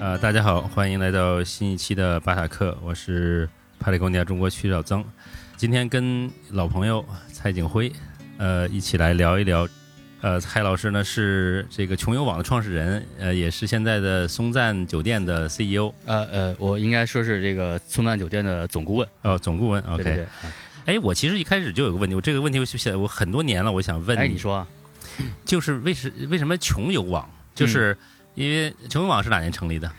大家好，欢迎来到新一期的巴塔克，我是帕里贡尼亚中国区老曾。今天跟老朋友蔡景辉，一起来聊一聊。蔡老师呢是这个穷游网的创始人，也是现在的松赞酒店的 CEO。 我应该说是这个松赞酒店的总顾问。 总顾问 ，OK。 对。 哎，我其实一开始就有个问题，我这个问题我很多年了，我想问你。 你说， 就是为什么穷游网？就是因为穷游网是哪年成立的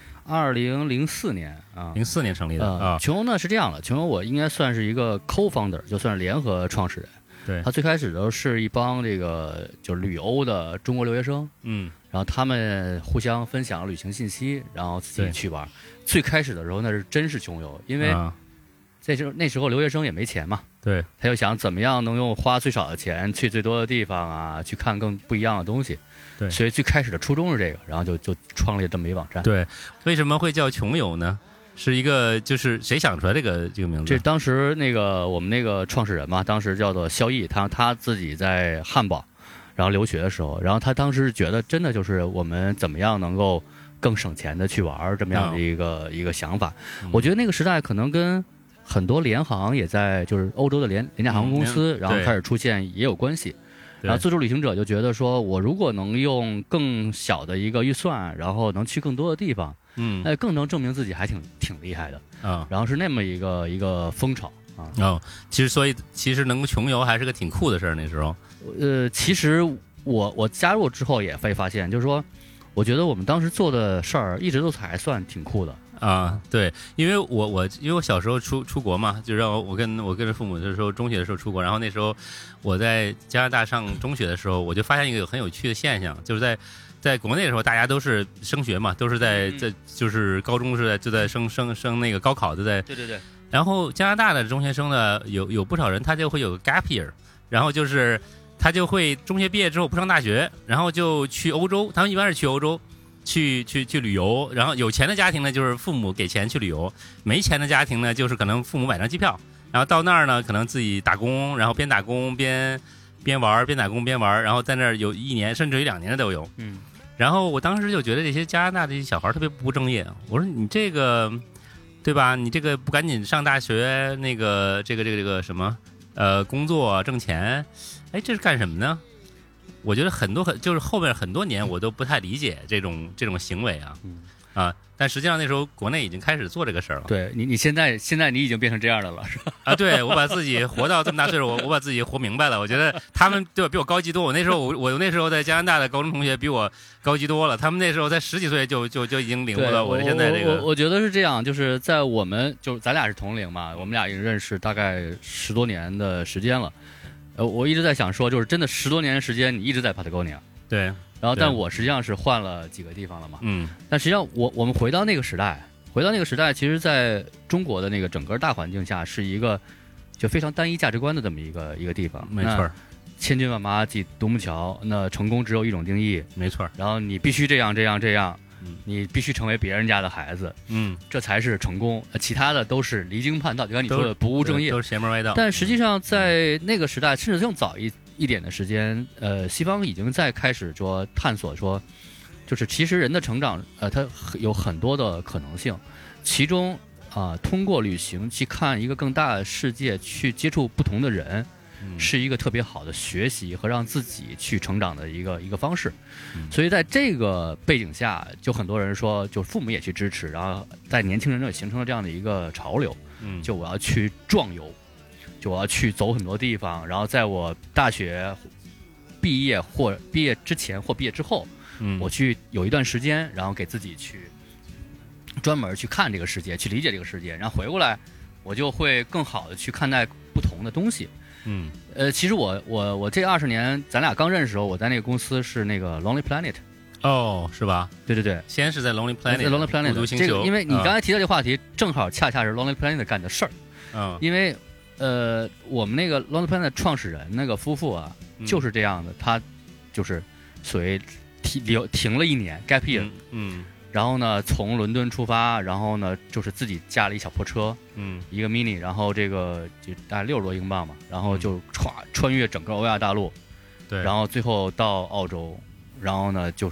？2004年啊，04 年成立的啊。 穷游呢是这样的，穷游我应该算是一个 co-founder， 就算是联合创始人。 对， 他最开始的是一帮这个就是旅欧的中国留学生，然后他们互相分享旅行信息，然后自己去玩。最开始的时候那是真是穷游，因为那时候留学生也没钱嘛， 对， 他就想怎么样能用花最少的钱去最多的地方啊，去看更不一样的东西。 对， 所以最开始的初衷是这个，然后就创立这么一网站。 对，为什么会叫穷游呢？是一个就是谁想出来这个名字？ 这当时我们那个创始人嘛，当时叫做萧毅，他自己在汉堡，然后留学的时候，然后他当时觉得真的就是我们怎么样能够更省钱的去玩这么样的一个想法。我觉得那个时代可能跟很多联航也在就是欧洲的廉价航空公司，然后开始出现也有关系。然后自助旅行者就觉得说，我如果能用更小的一个预算，然后能去更多的地方，更能证明自己还挺厉害的啊。然后是那么一个风潮啊。 其实能够穷游还是个挺酷的事儿。那时候， 其实我加入之后也会发现，就是说，我觉得我们当时做的事儿一直都还算挺酷的。 对，因为我小时候出国嘛，就让我跟着父母的时候，中学的时候出国，然后那时候我在加拿大上中学的时候，我就发现一个很有趣的现象，就是在国内的时候，大家都是升学嘛，都是在就是高中就在升那个高考都在。 对。 然后加拿大的中学生呢，有不少人他就会有个 gap year， 然后就是他就会中学毕业之后不上大学，然后就去欧洲，他们一般是去欧洲。去旅游，然后有钱的家庭呢，就是父母给钱去旅游；没钱的家庭呢，就是可能父母买张机票，然后到那儿呢，可能自己打工，然后边打工边玩，边打工边玩，然后在那儿有1年甚至于2年的都有。然后我当时就觉得这些加拿大的这些小孩特别不务正业，我说你这个，对吧？你这个不赶紧上大学，那个这个什么工作挣钱，哎，这是干什么呢？我觉得就是后面很多年我都不太理解这种行为但实际上那时候国内已经开始做这个事儿了。 对你现在你已经变成这样的了，是吧？ 对，我把自己活到这么大岁数，我把自己活明白了。我觉得他们对比我高级多。我那时候在加拿大的高中同学比我高级多了，他们那时候在10几岁就已经领悟了我现在这个。 我觉得是这样，就是在就是咱俩是同龄嘛，我们俩已经认识大概10多年的时间了。我一直在想说，就是真的10多年的时间，你一直在 Patagonia， 对， 然后但我实际上是换了几个地方了嘛，但实际上我们回到那个时代，其实在中国的那个整个大环境下，是一个就非常单一价值观的这么一个地方， 没错， 千军万马挤独木桥，那成功只有一种定义， 没错， 然后你必须这样，你必须成为别人家的孩子，这才是成功，其他的都是离经叛道，就像你说的不务正业， 都是邪门歪道。 但实际上在那个时代，甚至更早一点的时间，西方已经在开始说探索说，就是其实人的成长，它有很多的可能性，其中通过旅行去看一个更大的世界，去接触不同的人。是一个特别好的学习和让自己去成长的一个方式，所以在这个背景下，就很多人说，就父母也去支持，然后在年轻人中也形成了这样的一个潮流，就我要去壮游，就我要去走很多地方，然后在我大学毕业或毕业之前或毕业之后，我去有一段时间，然后给自己去专门去看这个世界，去理解这个世界，然后回过来，我就会更好的去看待不同的东西。其实我这20年，咱俩刚认识的时候，我在那个公司是那个 Lonely Planet， 是吧？ 对， 先是在 Lonely Planet 孤独星球， 这个因为你刚才提到这个话题，正好恰恰是 Lonely Planet 干的事儿。因为我们那个 Lonely Planet 创始人那个夫妇啊，就是这样的，他就是所谓停了1年 gap year，然后呢，从伦敦出发，然后呢，就是自己驾了一小破车，一个 mini， 然后这个就大概60多英镑嘛，然后就穿越整个欧亚大陆， 对， 然后最后到澳洲，然后呢，就是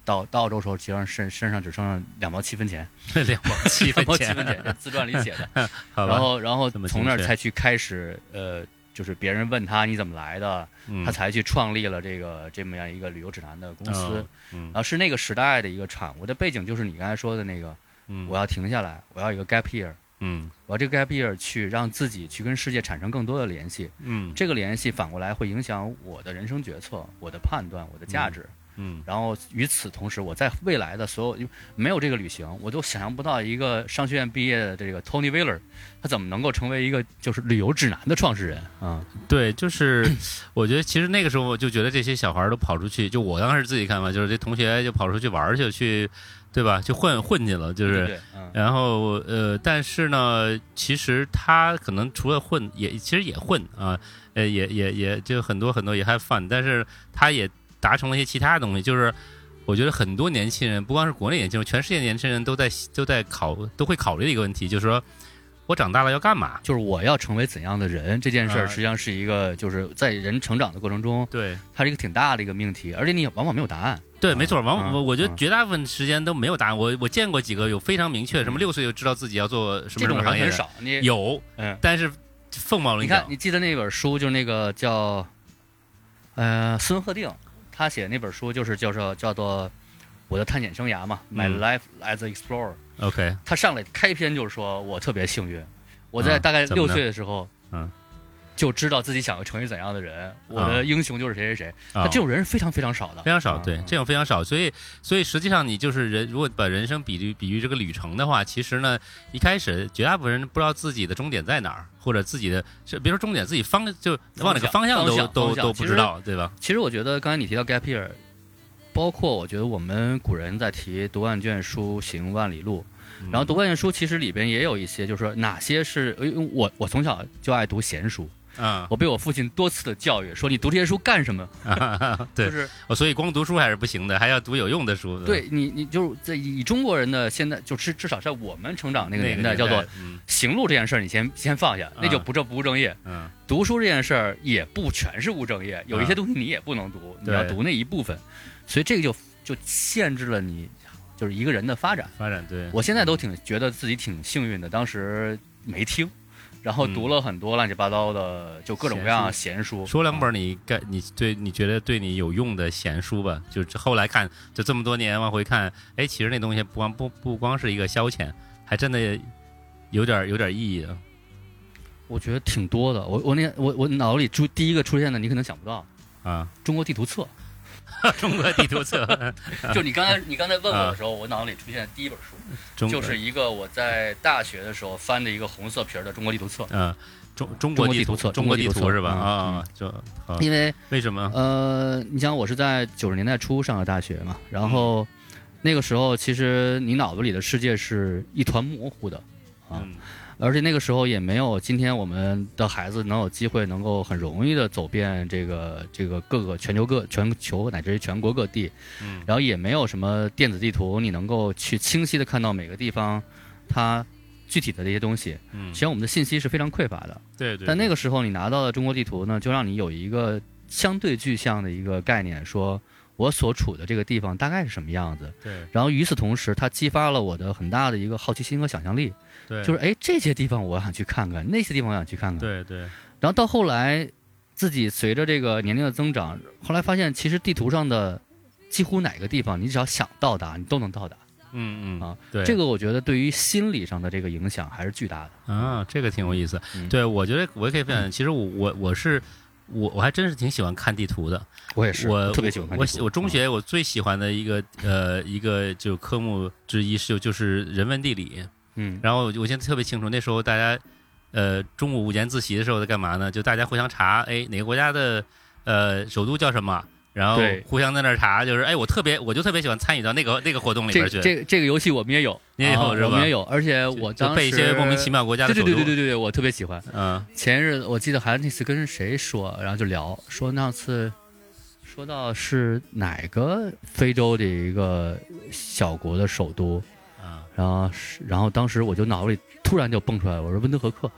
到澳洲的时候，其实身上只剩2毛7分钱 2毛7 ，2毛7 钱， 分钱，这自传里写的。 好吧， 然后这么从那儿精确才去开始就是别人问他你怎么来的，他才去创立了这么样一个旅游指南的公司。然后是那个时代的一个产物的背景，就是你刚才说的那个，我要停下来，我要一个 gap year。我要这个 gap year 去让自己去跟世界产生更多的联系，这个联系反过来会影响我的人生决策、我的判断、我的价值，然后与此同时，我在未来的所有没有这个旅行，我都想象不到一个商学院毕业的这个 Tony Wheeler， 他怎么能够成为一个就是旅游指南的创始人啊？ 对，就是我觉得其实那个时候我就觉得这些小孩都跑出去，就我当时自己看嘛，就是这同学就跑出去玩去。对吧？就混去了，就是， 对然后但是呢，其实他可能除了混，其实也混啊，也就很多也还 fun， 但是他也达成了一些其他的东西，就是我觉得很多年轻人，不光是国内年轻人，全世界年轻人都会考虑的一个问题，就是说我长大了要干嘛？ 就是我要成为怎样的人这件事儿，实际上是一个就是在人成长的过程中， 对， 它是一个挺大的一个命题，而且你往往没有答案。 对，没错，我觉得绝大部分时间都没有答案。我见过几个有非常明确，什么6岁就知道自己要做什么行业的， 很少。 有，但是凤毛麟角。 你看，你记得那本书，就那个叫斯文赫定，他写那本书就是叫做我的探险生涯嘛，My Life as an Explorer。OK， 他上来开篇就是说我特别幸运，我在大概6岁的时候，就知道自己想要成为怎样的人，我的英雄就是谁谁谁。那这种人是非常非常少的， 非常少。对，这种非常少。所以实际上你就是人，如果把人生比喻这个旅程的话，其实呢，一开始绝大部分人不知道自己的终点在哪儿，或者自己的别说终点，自己就往哪个方向都不知道，对吧？ 其实我觉得刚才你提到 gap year， 包括我觉得我们古人在提读万卷书，行万里路。然后读万卷书其实里边也有一些，就是说哪些是我从小就爱读闲书。我被我父亲多次的教育说，你读这些书干什么？ 对， 就是所以光读书还是不行的，还要读有用的书。 对你就是在以中国人的现在，就是至少在我们成长那个年代，叫做行路这件事儿，你先放下，那就不务正业。读书这件事儿也不全是务正业，有一些东西你也不能读，你要读那一部分，所以这个就限制了你就是一个人的发展。 对， 我现在都觉得自己挺幸运的，当时没听。然后读了很多乱七八糟的，就各种各样的闲书。 说2本你觉得对你有用的闲书吧，就是后来看，就这么多年往回看，哎，其实那东西不光是一个消遣，还真的有点意义的。 我觉得挺多的。我脑子里第一个出现的，你可能想不到啊，中国地图册。 中国地图册， 就你刚才问我的时候，我脑子里出现的第一本书，就是一个我在大学的时候翻的一个红色皮的中国地图册。 中国地图册，中国地图是吧？ 因为什么？ 你想我是在90年代初上的大学嘛，然后那个时候其实你脑子里的世界是一团模糊的啊。而且那个时候也没有今天我们的孩子能有机会能够很容易的走遍这个各个全球乃至于全国各地，然后也没有什么电子地图，你能够去清晰的看到每个地方它具体的这些东西。实际上我们的信息是非常匮乏的。 对。 但那个时候你拿到的中国地图呢，就让你有一个相对具象的一个概念，说我所处的这个地方大概是什么样子。 对。 然后与此同时，它激发了我的很大的一个好奇心和想象力。 对， 就是这些地方我想去看看，那些地方我想去看看。 对。 然后到后来，自己随着这个年龄的增长，后来发现其实地图上的几乎哪个地方，你只要想到达，你都能到达。 对， 这个我觉得对于心理上的这个影响还是巨大的。 啊，这个挺有意思。对，我觉得我也可以分享。其实我还真是挺喜欢看地图的。 我也是， 我特别喜欢看地图。 我中学我最喜欢的一个就科目之一就是人文地理。然后我现在特别清楚，那时候大家中午午间自习的时候在干嘛呢？就大家互相查，哪个国家的首都叫什么？然后互相在那儿查，就是我就特别喜欢参与到那个活动里边去。 这个游戏我们也有， 你也有是吧？ 我们也有，而且我当时背一些莫名其妙国家的首都。 对，我特别喜欢。前日我记得还那次跟谁说，然后就聊说那次说到是哪个非洲的一个小国的首都。然后当时我就脑子里突然就蹦出来了，我说温德和克，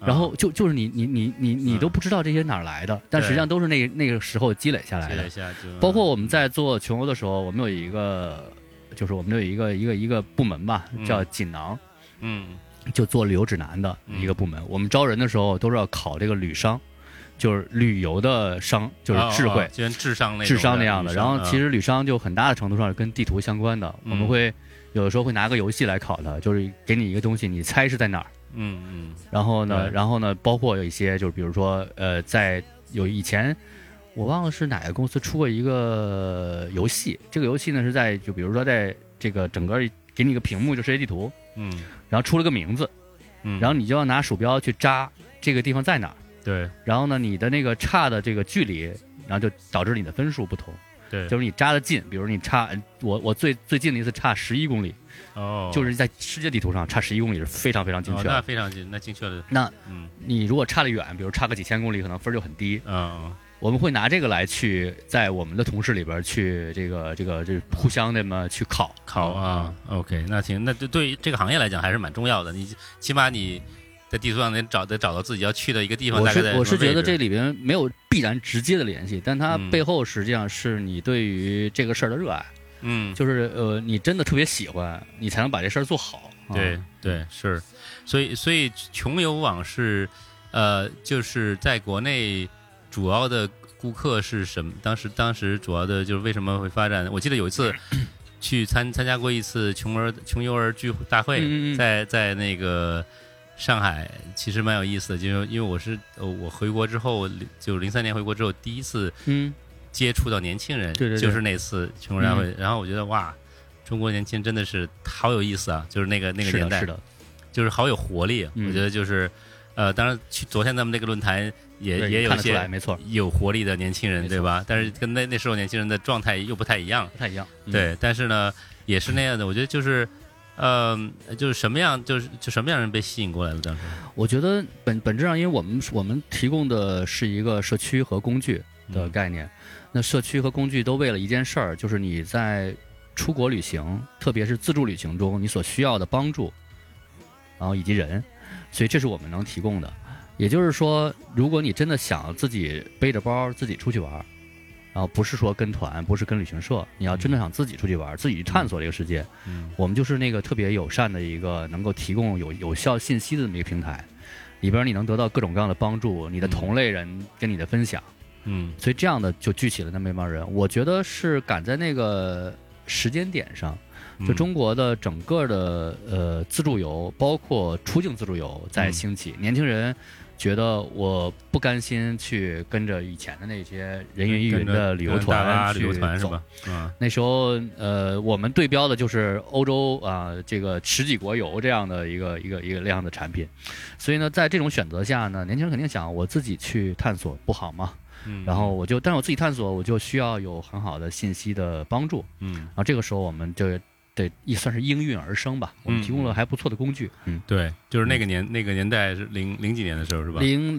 然后就是你都不知道这些哪儿来的，但实际上都是那个时候积累下来的。包括我们在做穷游的时候，我们有一个部门吧，叫锦囊，就做旅游指南的一个部门。我们招人的时候都是要考这个旅商。就是旅游的商，就是智慧， 就像智商那样的。然后其实旅商就很大的程度上是跟地图相关的。我们会有的时候会拿个游戏来考它，就是给你一个东西，你猜是在哪儿。然后呢，包括有一些就是比如说在有以前我忘了是哪个公司出过一个游戏，这个游戏呢是在就比如说在这个整个给你一个屏幕就世界地图，然后出了个名字，然后你就要拿鼠标去扎这个地方在哪儿。 对， 然后呢，你的那个差的这个距离，然后就导致你的分数不同。 对， 就是你扎的近，比如你差我最近的一次差11公里，就是在世界地图上差11公里是非常非常精确的。 那非常近，那精确的。 那你如果差得远，比如差个几千公里，可能分就很低。我们会拿这个来去在我们的同事里边去这互相的嘛去考啊。OK， 那行，那对这个行业来讲还是蛮重要的。你起码你在地图上得找到自己要去的一个地方。 我是觉得这里边没有必然直接的联系，但它背后实际上是你对于这个事儿的热爱。就是你真的特别喜欢，你才能把这事儿做好。 对，是。所以穷游网是就是在国内主要的顾客是什么？当时主要的就是为什么会发展？我记得有一次去参加过一次穷游儿聚大会，在那个上海，其实蛮有意思的，因为我回国之后，就03年回国之后第一次接触到年轻人， 对， 就是那次穷游大会，然后我觉得哇，中国年轻人真的是好有意思啊，就是那个年代， 是的， 就是好有活力。我觉得就是当然昨天咱们那个论坛也有一些没错有活力的年轻人，对吧？但是跟那时候年轻人的状态又不太一样，对，但是呢也是那样的，我觉得就是就是什么样，就什么样人被吸引过来了？当时我觉得本质上，因为我们提供的是一个社区和工具的概念，那社区和工具都为了一件事儿，就是你在出国旅行，特别是自助旅行中，你所需要的帮助，然后以及人，所以这是我们能提供的。也就是说，如果你真的想自己背着包自己出去玩，然后不是说跟团，不是跟旅行社，你要真的想自己出去玩，自己去探索这个世界，我们就是那个特别友善的一个能够提供有效信息的这么一个平台，里边你能得到各种各样的帮助，你的同类人跟你的分享，所以这样的就聚起了那么一帮人。我觉得是赶在那个时间点上，就中国的整个的自助游，包括出境自助游在兴起，年轻人觉得我不甘心去跟着以前的那些人云亦云的旅游团去走， 是吧？ 那时候我们对标的就是欧洲这个10几国游这样的一个量的产品，所以呢，在这种选择下呢，年轻人肯定想我自己去探索不好吗？然后但是我自己探索，我就需要有很好的信息的帮助，然后这个时候我们就得也算是应运而生吧，我们提供了还不错的工具。 对，就是那个年代是零几年的时候是吧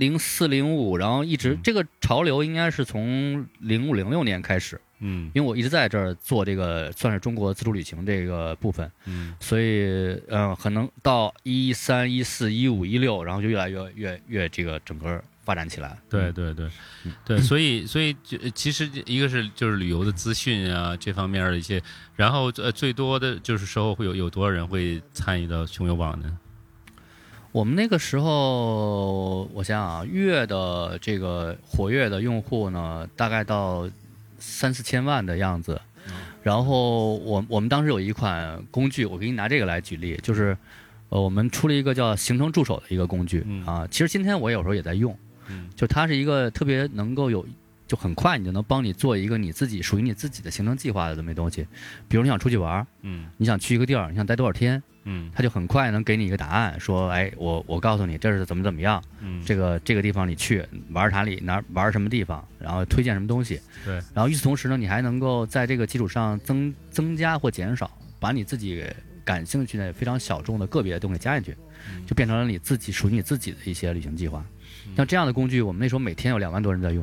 ？04、05，然后一直这个潮流应该是从05、06年开始。因为我一直在这儿做这个算是中国自助旅行这个部分，所以可能到13、14、15、16，然后就越来越这个整个发展起来。 对，所以其实一个是就是旅游的资讯啊这方面的一些，然后最多的就是时候会有多少人会参与到穷游网呢？ 我们那个时候我想想月的这个活跃的用户呢，大概到3、4千万的样子。然后我们当时有一款工具，我给你拿这个来举例，就是我们出了一个叫行程助手的一个工具其实今天我有时候也在用，就它是一个特别能够就很快你就能帮你做一个你自己属于你自己的行程计划的这么一东西。比如你想出去玩，你想去一个地儿，你想待多少天，它就很快能给你一个答案，说哎我告诉你这是怎么样，这个地方你去玩哪里玩什么地方，然后推荐什么东西， 对， 然后与此同时呢，你还能够在这个基础上增加或减少，把你自己感兴趣的非常小众的个别的东西加进去，就变成了你自己属于你自己的一些旅行计划。像这样的工具，我们那时候每天有2万多人在用。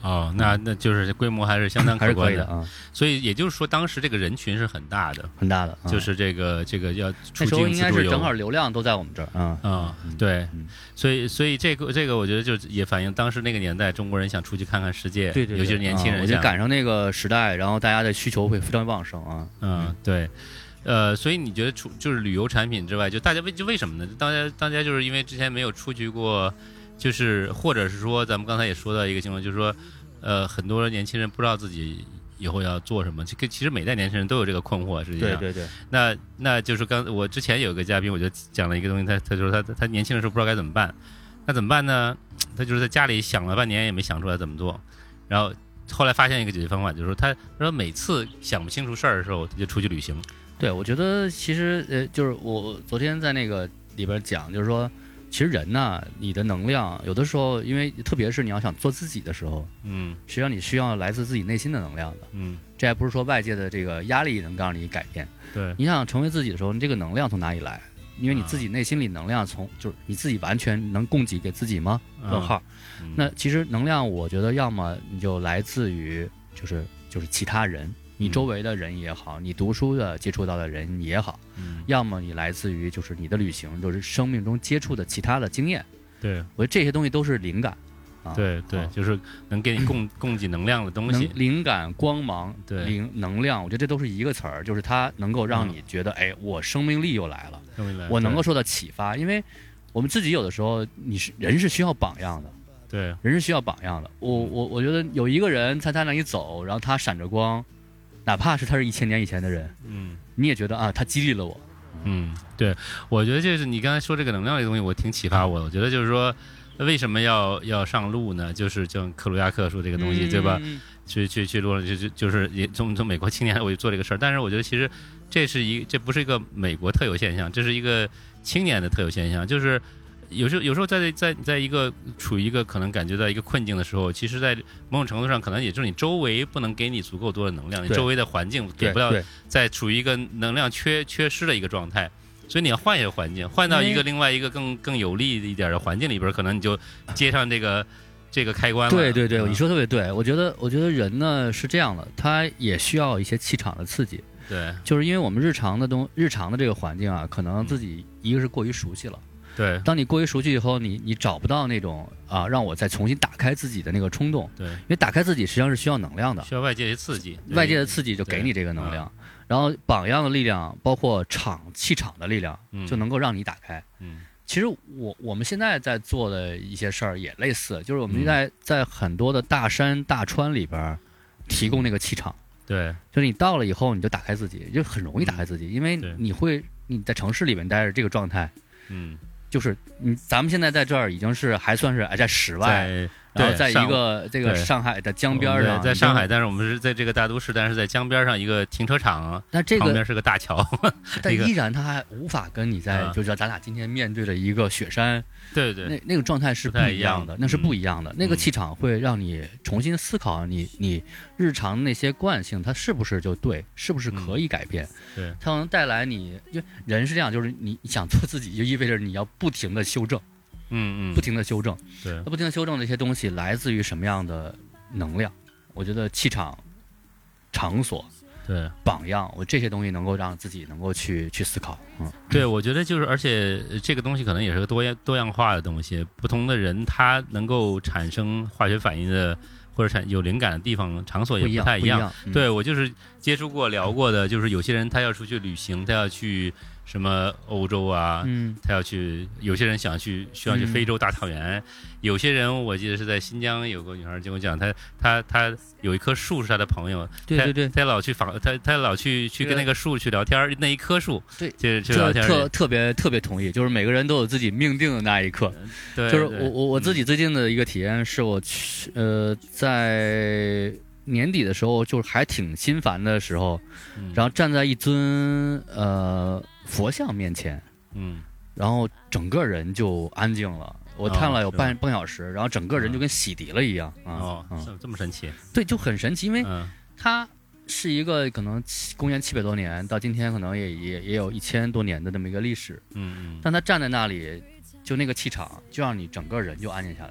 哦，那就是规模还是相当还是可可观的以的啊， 所以也就是说，当时这个人群是很大的， 很大的， 就是这个要出那时候境自助游应该是正好流量都在我们这儿啊。 对，所以这个我觉得就也反映当时那个年代中国人想出去看看世界， 对， 尤其是年轻人， 我觉得赶上那个时代，然后大家的需求会非常旺盛啊。 对。所以你觉得就是旅游产品之外，就大家为什么呢？大家就是因为之前没有出去过，就是或者是说咱们刚才也说到一个情况，就是说很多年轻人不知道自己以后要做什么。其实每代年轻人都有这个困惑，实际上。 对。 那就是我之前有个嘉宾，我就讲了一个东西，他说他年轻的时候不知道该怎么办，那怎么办呢？他就是在家里想了半年也没想出来怎么做，然后后来发现一个解决方法，就是说他说每次想不清楚事儿的时候，他就出去旅行。 对，我觉得其实就是我昨天在那个里边讲，就是说，其实人呢，你的能量有的时候，因为特别是你要想做自己的时候，实际上你需要来自自己内心的能量的，这还不是说外界的这个压力能让你改变。 对， 你想成为自己的时候，你这个能量从哪里来？因为你自己内心里能量就是你自己完全能供给给自己吗？问号。那其实能量，我觉得要么你就来自于就是其他人。你周围的人也好，你读书的接触到的人也好，要么你来自于就是你的旅行，就是生命中接触的其他的经验。 对， 我觉得这些东西都是灵感。 对，就是能给你供给能量的东西。 灵感、光芒、 对， 能量，我觉得这都是一个词儿，就是它能够让你觉得，哎，我生命力又来了，我能够受到启发。因为我们自己有的时候，人是需要榜样的。 对， 人是需要榜样的。我觉得有一个人在他那里走，然后他闪着光。哪怕是他是1000年以前的人，你也觉得啊，他激励了我。 对，我觉得就是你刚才说这个能量这个东西，我挺启发我的。我觉得就是说，为什么要上路呢？就是像克鲁亚克说这个东西，对吧？去路上就是也从美国青年我就做这个事儿。但是我觉得其实这不是一个美国特有现象，这是一个青年的特有现象，就是。有时候在一个处于一个可能感觉到一个困境的时候，其实，在某种程度上，可能也就是你周围不能给你足够多的能量，你周围的环境给不了，在处于一个能量缺失的一个状态，所以你要换一个环境，换到另外一个更有利一点的环境里边，可能你就接上这个开关了。 对，你说特别对。我觉得人呢是这样的，他也需要一些气场的刺激。 对， 就是因为我们日常的这个环境啊，可能自己一个是过于熟悉了。 对， 当你过于熟悉以后，你找不到那种让我再重新打开自己的那个冲动。 对， 因为打开自己实际上是需要能量的， 需要外界的刺激， 外界的刺激就给你这个能量，然后榜样的力量，包括气场的力量，就能够让你打开。其实我们现在在做的一些事儿也类似，就是我们现在在很多的大山大川里边提供那个气场。 对， 就是你到了以后，你就打开自己，就很容易打开自己，因为你在城市里面待着这个状态，就是咱们现在在这儿已经是还算是在室外，然后在一个这个上海的江边上， 在上海，但是我们是在这个大都市，但是在江边上一个停车场， 那这个旁边是个大桥， 但依然它还无法跟你就知道咱俩今天面对着一个雪山， 对， 那个状态是不一样的，那是不一样的，那个气场会让你重新思考你日常那些惯性，它是不是就对，是不是可以改变？ 对， 它能带来因为人是这样，就是你想做自己，就意味着你要不停的修正。不停的修正， 对， 不停的修正这些东西来自于什么样的能量？我觉得气场、场所、 对榜样，我这些东西能够让自己能够去思考。 对，我觉得就是，而且这个东西可能也是个多样化的东西，不同的人他能够产生化学反应的或者有灵感的地方场所也不太一样。对，我就是接触过聊过的，就是有些人他要出去旅行，他要去什么欧洲啊，他要去，有些人需要去非洲大草原，有些人我记得是在新疆有个女孩跟我讲，她有一棵树是她的朋友， 对， 她老去她老去跟那个树去聊天，那一棵树， 对， 就聊天， 特别同意，就是每个人都有自己命定的那一刻。 对， 就是我自己最近的一个体验是我去在年底的时候，就是还挺心烦的时候，然后站在一尊佛像面前，然后整个人就安静了。我看了有半小时，然后整个人就跟洗涤了一样这么神奇？ 对，就很神奇，因为它是一个可能公元700多年到今天可能也有1000多年的这么一个历史，但他站在那里，就那个气场就让你整个人就安静下来。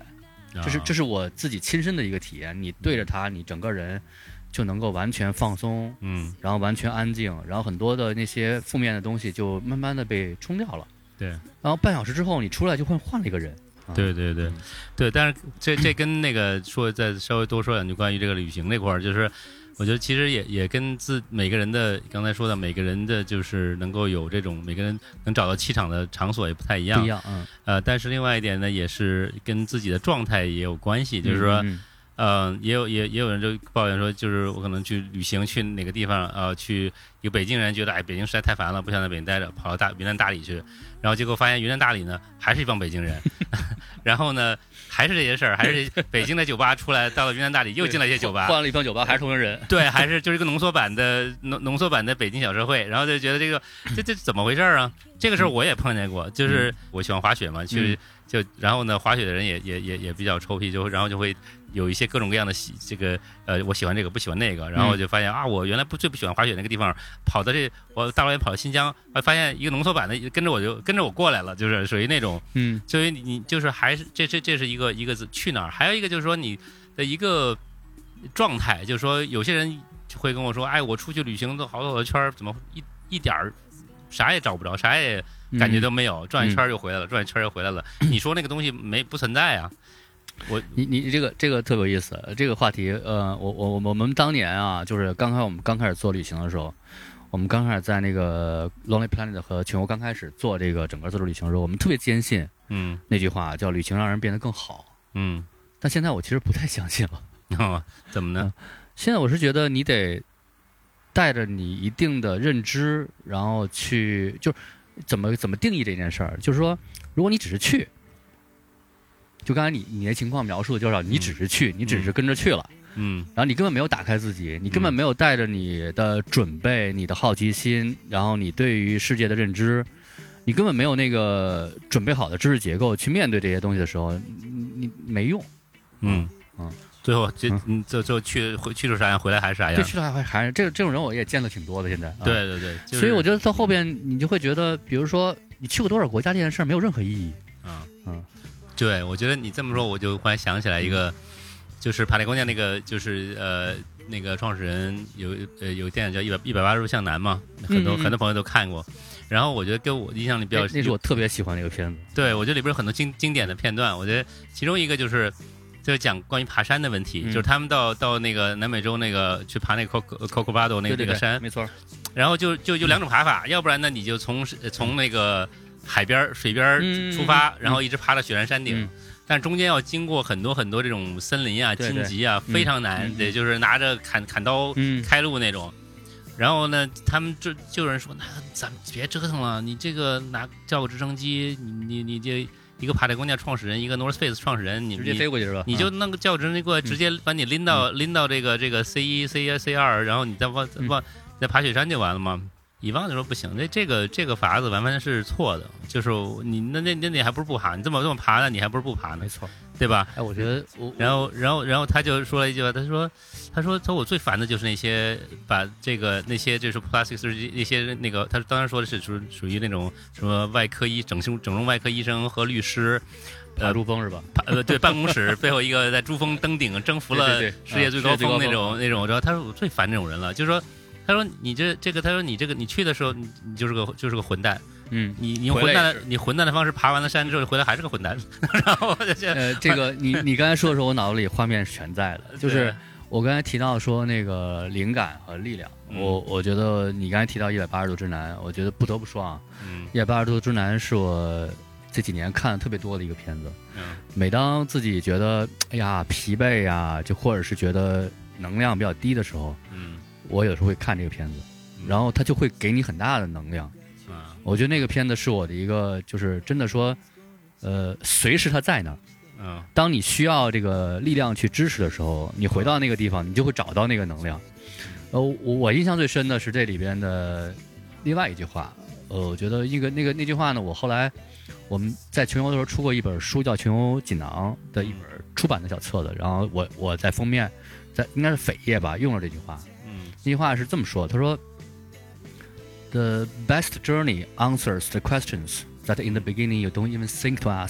这是我自己亲身的一个体验。你对着它，你整个人就能够完全放松，然后完全安静，然后很多的那些负面的东西就慢慢的被冲掉了。 对， 然后半小时之后你出来就换了一个人。 对对对，对，但是这跟那个再稍微多说两句关于这个旅行那块儿，就是我觉得其实也跟每个人的刚才说的每个人的就是能够有这种每个人能找到气场的场所也不太一样， 不一样， 但是另外一点呢，也是跟自己的状态也有关系，就是说。也有人就抱怨说，就是我可能去旅行去哪个地方，去一个北京人觉得北京实在太烦了，不想在北京待着，跑到云南大理去，然后结果发现云南大理呢还是一帮北京人，然后呢还是这些事儿，还是北京的酒吧出来，到了云南大理又进了一些酒吧， 换了一帮酒吧还是同龄人， 对，还是就是一个浓缩版的北京小社会，然后就觉得这怎么回事啊？这个事儿我也碰见过，就是我喜欢滑雪嘛，然后呢滑雪的人也比较臭屁，然后就会。有一些各种各样的我喜欢这个不喜欢那个，然后就发现我原来最不喜欢滑雪那个地方，我大老远跑到新疆，发现一个浓缩版的跟着我过来了，就是属于那种，所以你就是还是这是一个字去哪儿，还有一个就是说你的一个状态，就是说有些人会跟我说，我出去旅行都好多圈，怎么一点儿啥也找不着，啥也感觉都没有，转一圈又回来了，转一圈又回来了，你说那个东西不存在啊。 你这个特别有意思，这个话题，我们当年啊，就是我们刚开始做旅行的时候，我们刚开始在那个 Lonely Planet 和全国刚开始做这个整个自助旅行的时候，我们特别坚信，那句话叫旅行让人变得更好，但现在我其实不太相信了， 怎么呢？ 现在我是觉得你得带着你一定的认知，然后去就怎么定义这件事儿，就是说，如果你只是去。就刚才你的情况描述的就是你只是去，你只是跟着去了，然后你根本没有打开自己，你根本没有带着你的准备、你的好奇心，然后你对于世界的认知，你根本没有那个准备好的知识结构去面对这些东西的时候，你没用， 最后就去成啥样，回来还是啥样， 对，去了还是这种人我也见了挺多的，现在， 对对对， 所以我觉得到后边你就会觉得，比如说你去过多少国家这件事儿没有任何意义， 对，我觉得你这么说，我就忽然想起来一个，就是帕内宫殿那个，就是那个创始人有电影叫180度向南嘛，很多朋友都看过。然后我觉得给我印象里比较， 那是我特别喜欢的一个片子。 对，我觉得里边有很多经典的片段。我觉得其中一个就是讲关于爬山的问题，就是他们到那个南美洲那个去爬那个 Cocobado 那个山， 没错。 然后就两种爬法，要不然呢你就从那个海边水边出发，然后一直爬到雪山山顶，但中间要经过很多这种森林啊、荆棘啊，非常难，得就是拿着砍刀开路那种。然后呢，他们就有人说，那咱们别折腾了，你这个叫个直升机，你这一个帕特宫尼亚创始人，一个 North Face 创始人，你直接飞过去是吧？ 你就那个叫直升机过来，直接把你拎到这个 C1、C1、C2，然后你再爬雪山就完了吗？以往就说不行，这个法子完全是错的，就是你还不如不爬，你这么爬呢，你还不如不爬呢， 没错，对吧？ 我觉得然后他就说了一句话，他说我最烦的就是那些把那些就是 plastic surgery 那些那个，他当然说的是属于那种什么外科整容外科医生和律师。 爬珠峰是吧？ 对，办公室背后一个在珠峰登顶征服了世界最高峰那种，然后他说我最烦这种人了，就是说。他说你这个，他说你这个，你去的时候你就是个混蛋，你用混蛋的方式爬完了山之后回来还是个混蛋，然后这个你刚才说的时候，我脑子里画面是全在的，就是我刚才提到说那个灵感和力量，我觉得你刚才提到180度之南，我觉得不得不说啊，180度之南是我这几年看的特别多的一个片子，每当自己觉得哎呀疲惫呀，就或者是觉得能量比较低的时候，我有时候会看这个片子，然后它就会给你很大的能量。我觉得那个片子是我的一个，就是真的说，随时它在那儿。当你需要这个力量去支持的时候，你回到那个地方，你就会找到那个能量。我印象最深的是这里边的另外一句话。我觉得那句话呢，我后来我们在穷游的时候出过一本书，叫《穷游锦囊》的一本出版的小册子，然后我在封面，在应该是扉页吧，用了这句话。那句话是这么说，他说 ：“The best journey answers the questions that in the beginning you don't even think to ask。”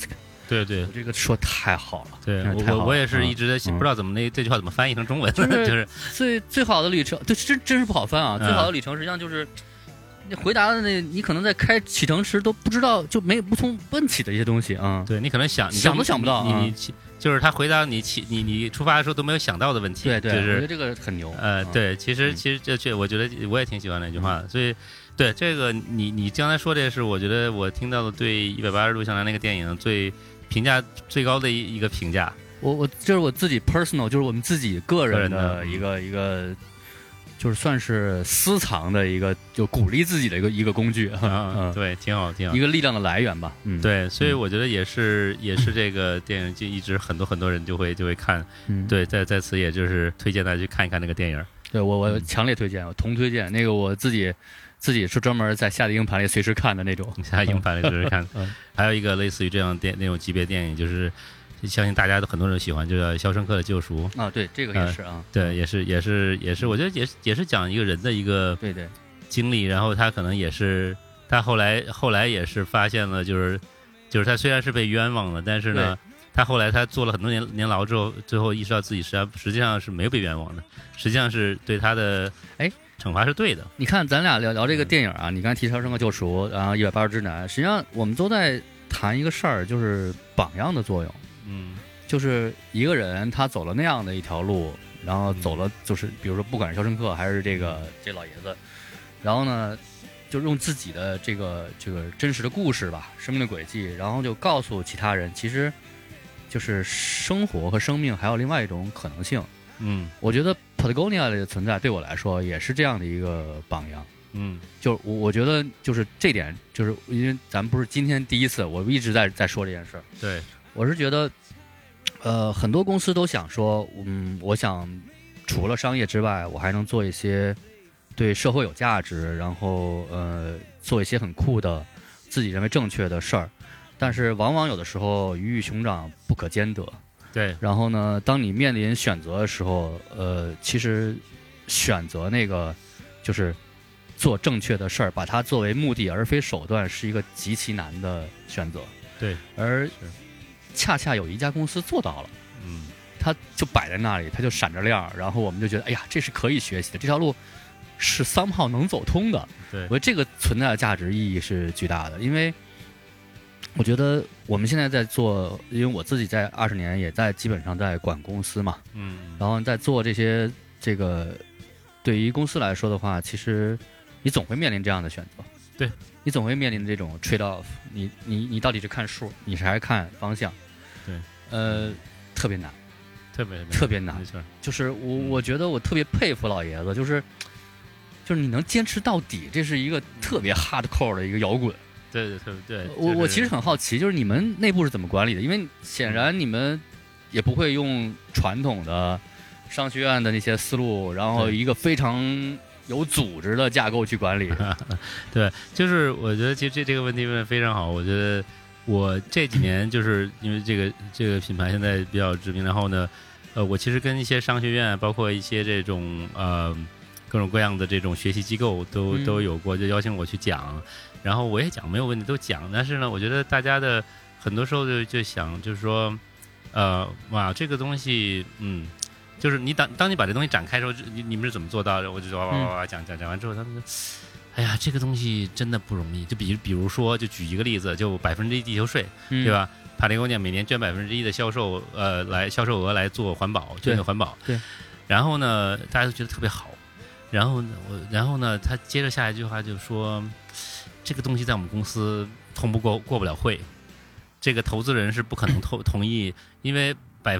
对对， 这个说太好了。 对太好了我也是一直在不知道怎么这句话怎么翻译成中文，就是最好的旅程，对，真是不好翻啊。最好的旅程实际上就是你回答的你可能在开启程时都不知道，就无从问起的一些东西啊。 对你可能想都想不到， 你就是他回答你出发的时候都没有想到的问题。 对对， 就是我觉得这个很牛。 对，其实这我觉得我也挺喜欢那句话的，所以对这个你刚才说这是我觉得我听到的对180度向南那个电影最评价最高的一个评价。 我这是我自己 personal， 就是我们自己个人的一个。就是算是私藏的一个，就鼓励自己的一个工具对，挺好， 一个力量的来源吧。 对，所以我觉得也是这个电影就一直很多人就会看。对，在此也就是推荐大家去看一看那个电影。 对我强烈推荐，我同推荐。那个我自己是专门在下的硬盘里随时看的那种， 下硬盘里随时看。还有一个类似于这样那种级别电影，就是相信大家很多人喜欢，就叫《肖申克的救赎》 啊。对，这个也是啊。 对，也是，我觉得也是讲一个人的一个对经历，然后他可能也是他后来也是发现了，就是他虽然是被冤枉了，但是呢，他后来他坐了很多年牢之后，最后意识到自己实际上是没有被冤枉的，实际上是对他的惩罚是对的。 你看咱俩聊这个电影啊，你刚才提《肖申克救赎》，然后180之南，实际上我们都在谈一个事儿，就是榜样的作用。就是一个人他走了那样的一条路，然后走了就是比如说不管是肖申克还是这老爷子，然后呢就用自己的这个真实的故事吧，生命的轨迹，然后就告诉其他人，其实就是生活和生命还有另外一种可能性。我觉得 Patagonia 的存在对我来说也是这样的一个榜样。就我觉得就是这点，就是因为咱们不是今天第一次，我一直在说这件事儿。 对， 我是觉得很多公司都想说，我想除了商业之外，我还能做一些对社会有价值，然后做一些很酷的自己认为正确的事儿，但是往往有的时候鱼与熊掌不可兼得。 对， 然后呢，当你面临选择的时候，其实选择那个就是做正确的事儿，把它作为目的而非手段，是一个极其难的选择。 对， 而恰恰有一家公司做到了，它就摆在那里，它就闪着亮，然后我们就觉得，哎呀，这是可以学习的，这条路是somehow能走通的。 对， 我觉得这个存在的价值意义是巨大的，因为我觉得我们现在在做，因为我自己在20年也在基本上在管公司嘛，然后在做这些对于公司来说的话，其实你总会面临这样的选择。 对， 你总会面临这种 trade off， 你到底是看数，你是还是看方向？ 对， 特别难， 特别难， 没错。 就是我觉得我特别佩服老爷子，就是你能坚持到底，这是一个特别 hardcore 的一个摇滚。 对， 我其实很好奇，就是你们内部是怎么管理的？因为显然你们也不会用传统的商学院的那些思路，然后一个非常有组织的架构去管理。 对，就是我觉得其实这个问题问得非常好。我觉得我这几年就是因为这个品牌现在比较知名，然后呢，我其实跟一些商学院，包括一些这种各种各样的这种学习机构都有过，就邀请我去讲，然后我也讲没有问题，都讲。但是呢，我觉得大家的很多时候就想就是说，哇，这个东西，就是你当你把这东西展开的时候，你们是怎么做到的？我就哇哇哇讲完之后，他们说，哎呀，这个东西真的不容易。就比如说，就举一个例子，就1%地球税，对吧？帕雷贡尼每年捐1%的销售额来做环保，捐给环保。 对。 然后呢，大家都觉得特别好。然后呢，他接着下一句话就说，这个东西在我们公司过不了会，这个投资人是不可能同意，因为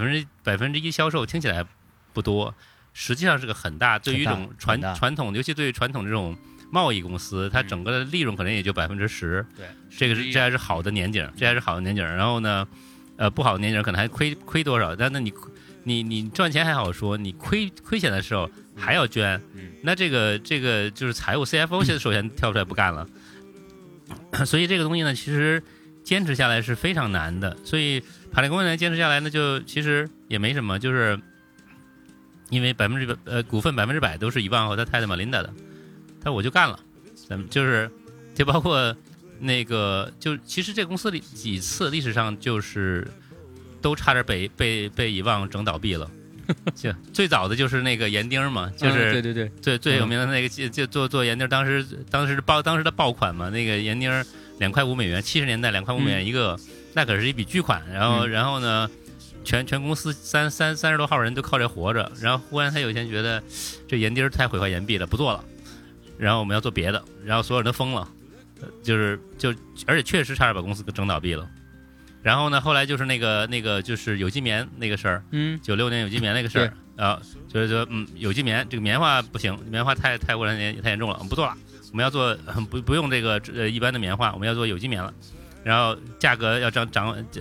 1%销售听起来不多，实际上是个很大，对于一种传统，尤其对于传统这种贸易公司，它整个的利润可能也就10%。对，这还是好的年景，然后呢，不好的年景可能还亏多少，但那你赚钱还好说，你亏钱的时候还要捐，那这个就是财务 CFO 现在首先跳出来不干了，所以这个东西呢，其实坚持下来是非常难的。所以帕雷公园坚持下来呢，就其实也没什么，就是因为股份100%都是伊万和他太太玛琳达的，但我就干了，就包括那个就其实这公司里几次历史上就是都差点被遗忘整倒闭了。就最早的就是那个盐丁嘛，就是最有名的那个就做盐丁，当时的爆款嘛，那个盐丁$2.5，70年代$2.5一个，那可是一笔巨款。然后呢，全公司30多号人都靠这活着。然后忽然他有一天觉得这盐丁太毁坏盐币了，不做了，然后我们要做别的，然后所有人都疯了，而且确实差点把公司整倒闭了。然后呢，后来就是那个就是有机棉那个事儿，96年有机棉那个事儿啊，就是说有机棉这个棉花不行，棉花太污染太严重了，我们不做了，我们要做不用这个一般的棉花，我们要做有机棉了，然后价格要涨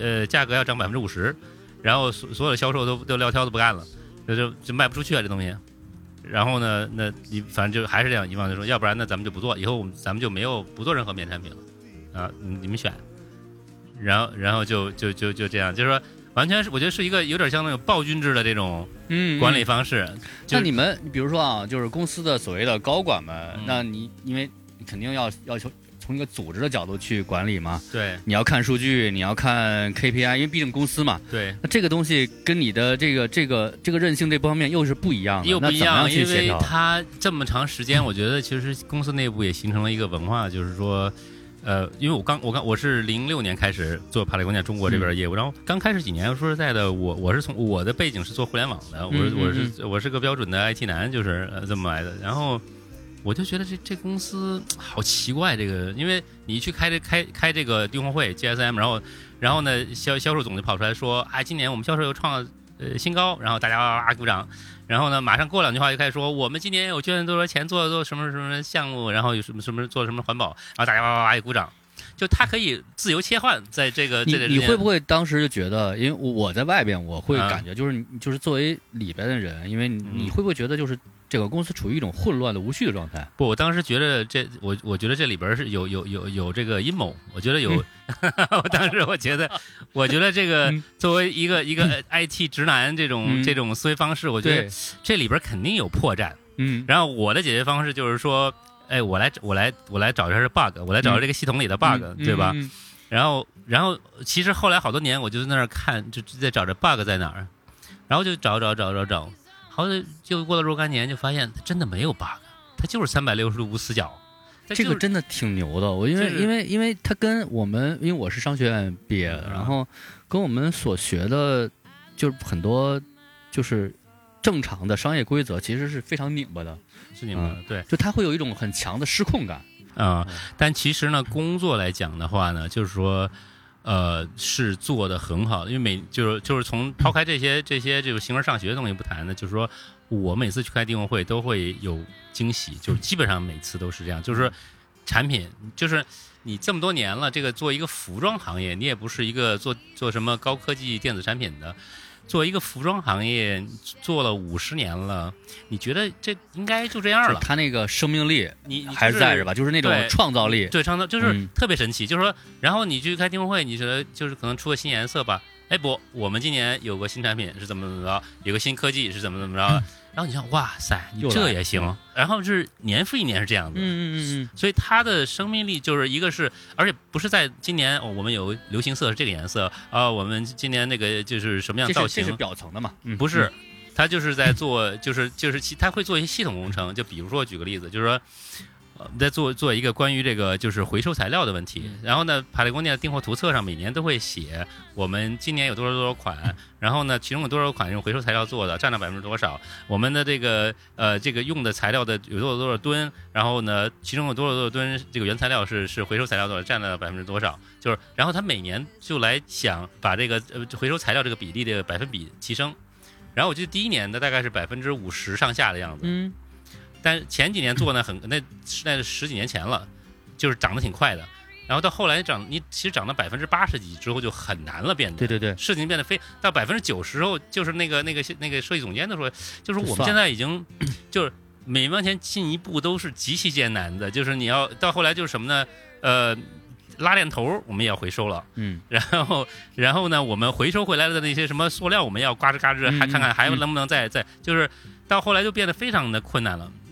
50%，然后所有的销售都撂挑子不干了，就卖不出去啊这东西。然后呢，那你反正就还是这样，一方就说，要不然那咱们就不做，以后咱们就不做任何棉产品了啊，你们选。然后就这样，就是说，完全是我觉得是一个有点像那种暴君制的这种管理方式。 那你们比如说啊，就是公司的所谓的高管们，那你因为你肯定要求从一个组织的角度去管理嘛， 对， 你要看数据，你要看 KPI， 因为毕竟公司嘛， 对， 那这个东西跟你的这个韧性这方面又是不一样的， 又不一样， 因为它这么长时间，我觉得其实公司内部也形成了一个文化，就是说。因为我是06年开始做帕雷贡在中国这边的业务，然后刚开始几年，说实在的，我是从我的背景是做互联网的，我是个标准的 IT 男，就是这么来的。然后我就觉得这公司好奇怪，这个，因为你去开这个订货会 GSM， 然后呢销售总就跑出来说，今年我们销售又创了新高，然后大家哇鼓掌。然后呢，马上过2句话就开始说，我们今年有捐多少钱做什么项目，然后有什么做什么环保，然后大家哇也鼓掌，就他可以自由切换在这个你会不会当时就觉得，因为我在外边，我会感觉就是作为里边的人，因为你会不会觉得就是这个公司处于一种混乱的无序的状态？ 不，我当时觉得我觉得这里边是有这个阴谋，我觉得有，我当时我觉得这个作为一个IT 直男这种思维方式，我觉得这里边肯定有破绽。然后我的解决方式就是说，哎，我来找这 bug， 我来找这个系统里的 bug，对吧？然后其实后来好多年我就在那儿看，就在找这 bug 在哪儿，然后就找。好像就过了若干年，就发现它真的没有 bug， 它就是360度无死角。 这个真的挺牛的，我因为它跟我们，因为我是商学院毕业的，然后跟我们所学的，就是很多就是正常的商业规则，其实是非常拧巴的， 是拧巴的，对， 就它会有一种很强的失控感但其实呢，工作来讲的话呢，就是说。是做的很好的，因为就是从抛开这些这种形而上学的东西不谈的，就是说我每次去开订货会都会有惊喜，就是基本上每次都是这样，就是说产品就是你这么多年了，这个做一个服装行业，你也不是一个做什么高科技电子产品的。做一个服装行业做了50年了，你觉得这应该就这样了？ 他那个生命力你还是在是吧？就是那种创造力， 对创造就是特别神奇。就是说，然后你去开订货会，你觉得就是可能出个新颜色吧？哎不，我们今年有个新产品是怎么着，有个新科技是怎么着。然后你想，哇塞，你这也行，然后是年复一年是这样的，所以它的生命力就是一个是，而且不是在今年我们有流行色是这个颜色我们今年那个就是什么样造型， 这是表层的嘛， 不是，他就是在做，就是他会做一些系统工程，就比如说举个例子，就是说。在做一个关于这个就是回收材料的问题，然后呢，帕雷贡店的订货图册上每年都会写我们今年有多少款，然后呢，其中有多少款用回收材料做的，占了多少，我们的这个用的材料的有多少吨，然后呢，其中有多少吨这个原材料是回收材料做的，占了多少，就是然后他每年就来想把这个回收材料这个比例的百分比提升，然后我记得第一年的大概是50%上下的样子，但前几年做呢那是10几年前了，就是涨得挺快的，然后到后来其实涨到80%几之后就很难了，变得对， 事情变得到90%时候，就是那个设计总监都说，就是我们现在已经就是每往前进一步都是极其艰难的，就是你要到后来就是什么呢？拉链头我们也要回收了，然后呢，我们回收回来的那些什么塑料，我们要嘎吱，还看看还能不能再就是到后来就变得非常的困难了。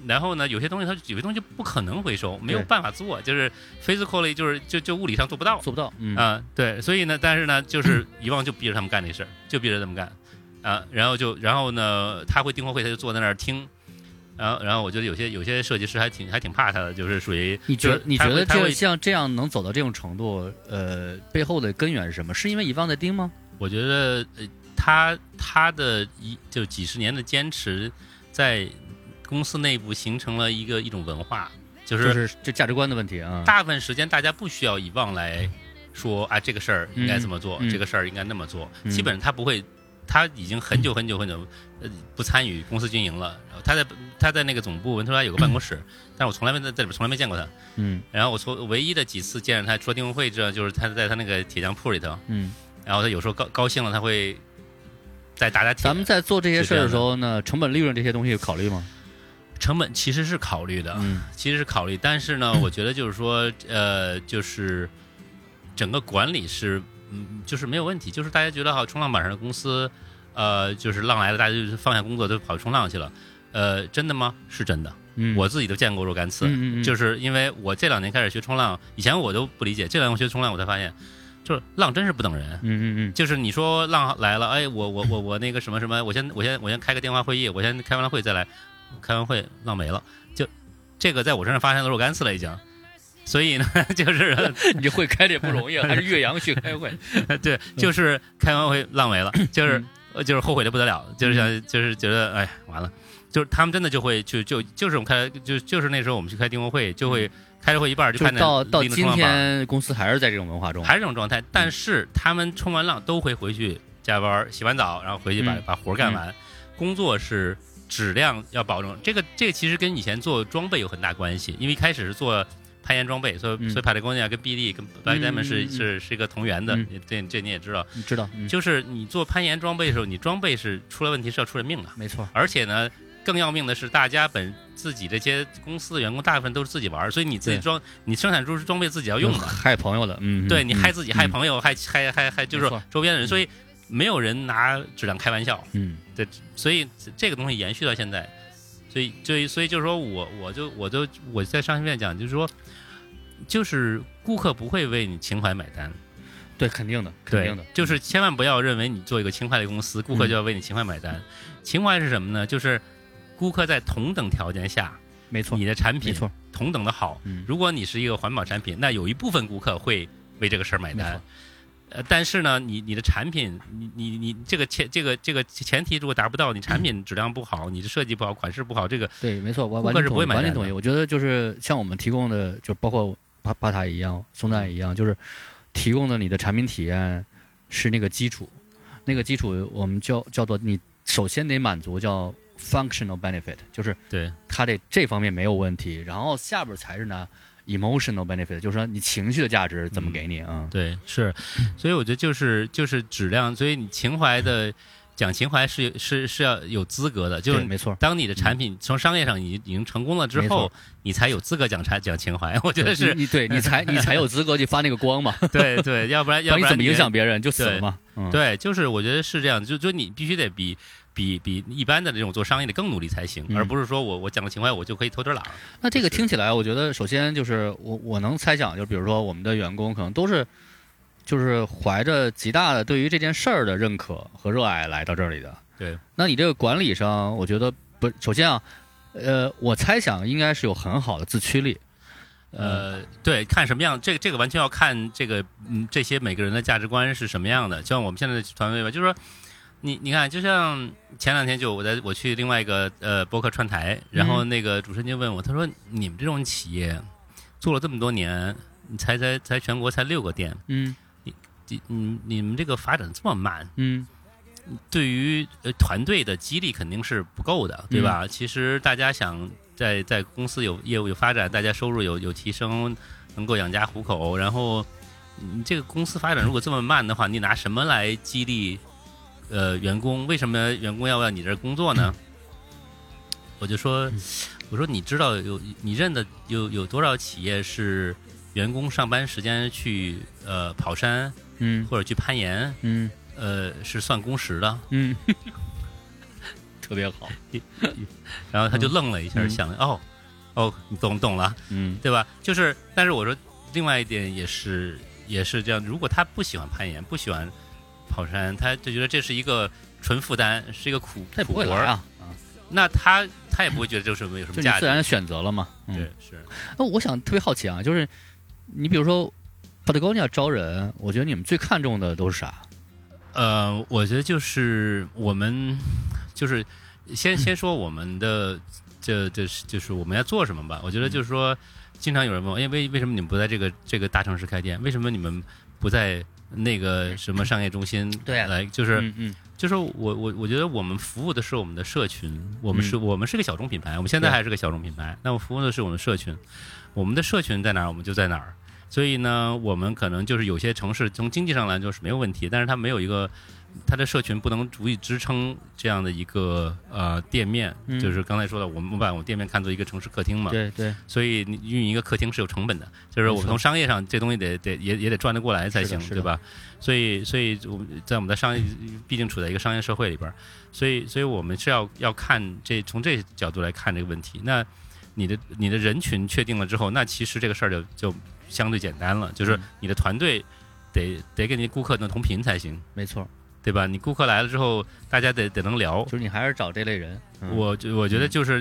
然后呢，有些东西有些东西不可能回收，没有办法做，就是 physically 就物理上做不到，对，所以呢，但是呢，就是遗忘就逼着他们干这事儿，就逼着他们干啊，然后呢，他会订货会，他就坐在那儿听。然后我觉得有些设计师还挺怕他的，就是属于你觉得这样能走到这种程度，背后的根源是什么？是因为遗忘在盯吗？ 我觉得他的就几十年的坚持，在公司内部形成了一种文化，就是这价值观的问题啊。 大部分时间大家不需要遗忘来说啊，这个事儿应该怎么做，这个事儿应该那么做，基本上他不会。他已经很久不参与公司经营了。他在那个总部文图拉有个办公室，但是我从来没见过他。然后我唯一的几次见着他，除了订货会之外，就是他在他那个铁匠铺里头。然后他有时候高兴了，他会再打铁。 咱们在做这些事儿的时候呢，成本利润这些东西有考虑吗？ 成本其实是考虑的，但是呢，我觉得就是说，就是整个管理是。就是没有问题，就是大家觉得好，冲浪板上的公司，就是浪来了，大家就放下工作都跑冲浪去了，真的吗？是真的，我自己都见过若干次，就是因为我这2年开始学冲浪，以前我都不理解，这2年我学冲浪，我才发现，就是浪真是不等人，就是你说浪来了，哎，我那个什么什么，我先开个电话会议，我先开完了会再来，开完会浪没了，就这个在我身上发生了若干次了已经。所以呢，就是你会开这不容易，还是岳阳去开会？ 对，就是开完会浪没了，就是后悔的不得了，就是觉得哎完了，就是他们真的就会就是我们就是那时候我们去开订货会，就会开着会一半就看见到今天公司还是在这种文化中， 还是这种状态，但是他们冲完浪都会回去加班，洗完澡然后回去把活干完，工作是质量要保证。这个其实跟以前做装备有很大关系，因为一开始是做攀岩装备，所以Patagonia跟 BD 跟 Black Diamond 是一个同源的，这你也知道。 知道， 就是你做攀岩装备的时候，你装备是出了问题是要出人命的， 没错。 而且呢，更要命的是，大家自己这些公司的员工大部分都是自己玩，所以你自己你生产出装备自己要用的， 害朋友的， 对你害自己、害朋友、害就是周边的人，所以没有人拿质量开玩笑，对，所以这个东西延续到现在。所以就是说我在商学院讲，就是说，就是顾客不会为你情怀买单， 对，肯定的， 就是千万不要认为你做一个情怀的公司，顾客就要为你情怀买单。情怀是什么呢？就是顾客在同等条件下， 没错， 你的产品没错同等的好。如果你是一个环保产品，那有一部分顾客会为这个事儿买单。但是呢，你的产品，你这个前提如果达不到，你产品质量不好，你的设计不好，款式不好，这个对，没错， 顾客是不会买单的。 完全同意。我觉得就是像我们提供的，就包括巴塔一样，松赞一样，就是提供的你的产品体验是那个基础，那个基础我们叫做你首先得满足叫 functional benefit， 就是对它这方面没有问题，然后下边才是呢。emotional benefit 就是说你情绪的价值怎么给你啊？ 对，是，所以我觉得就是质量，所以你情怀的讲情怀是要有资格的，就是没错。 当你的产品从商业上已经成功了之后，你才有资格讲情怀。我觉得是， 你才有资格去发那个光嘛。 对，要不然你怎么影响别人就死了嘛。 对，就是我觉得是这样，就你必须得比一般的这种做商业的更努力才行，而不是说我讲个情怀我就可以偷着懒。 那这个听起来，我觉得首先就是我能猜想，就比如说我们的员工可能都是就是怀着极大的对于这件事儿的认可和热爱来到这里的。 对， 那你这个管理上，我觉得不，首先啊，我猜想应该是有很好的自驱力。 对，看什么样，这个完全要看这些每个人的价值观是什么样的。就像我们现在的团队吧，就是说。你看，就像前2天我去另外一个播客串台，然后那个主持人就问我，他说你们这种企业做了这么多年，你才全国才6个店，你们这个发展这么慢，对于团队的激励肯定是不够的，对吧？其实大家想在公司有业务有发展，大家收入有提升，能够养家糊口，然后你这个公司发展如果这么慢的话，你拿什么来激励？员工为什么员工要你这工作呢？我说你知道你认的有多少企业是员工上班时间去跑山，或者去攀岩，是算工时的， 特别好。 然后他就愣了一下，想了你懂了，对吧？就是，但是我说另外一点也是这样，如果他不喜欢攀岩，不喜欢跑山，他就觉得这是一个纯负担，是一个苦活啊。 那他也不会觉得这有什么价值， 自然选择了嘛。 对，是。 那我想特别好奇啊，就是你比如说 Patagonia 招人，我觉得你们最看重的都是啥？ 我觉得就是我们就是先说我们的就是我们要做什么吧。我觉得就是说，经常有人问我，为什么你们不在这个大城市开店？为什么你们不在那个什么商业中心来？就是我觉得我们服务的是我们的社群，我们是个小众品牌，我们现在还是个小众品牌，那我服务的是我们的社群，我们的社群在哪儿，我们就在哪儿。所以呢，我们可能就是有些城市从经济上来说是没有问题，但是它没有一个它的社群不能足以支撑这样的一个店面，就是刚才说的，我们把我们店面看作一个城市客厅嘛， 对， 所以你运营一个客厅是有成本的，就是我们从商业上这东西也得赚得过来才行，对吧？所以我们在我们的商业毕竟处在一个商业社会里边，所以我们是要看从这角度来看这个问题。那你的人群确定了之后，那其实这个事儿就相对简单了，就是你的团队得跟你顾客能同频才行， 没错， 对吧？你顾客来了之后，大家得能聊， 就是你还是找这类人。 我觉得就是，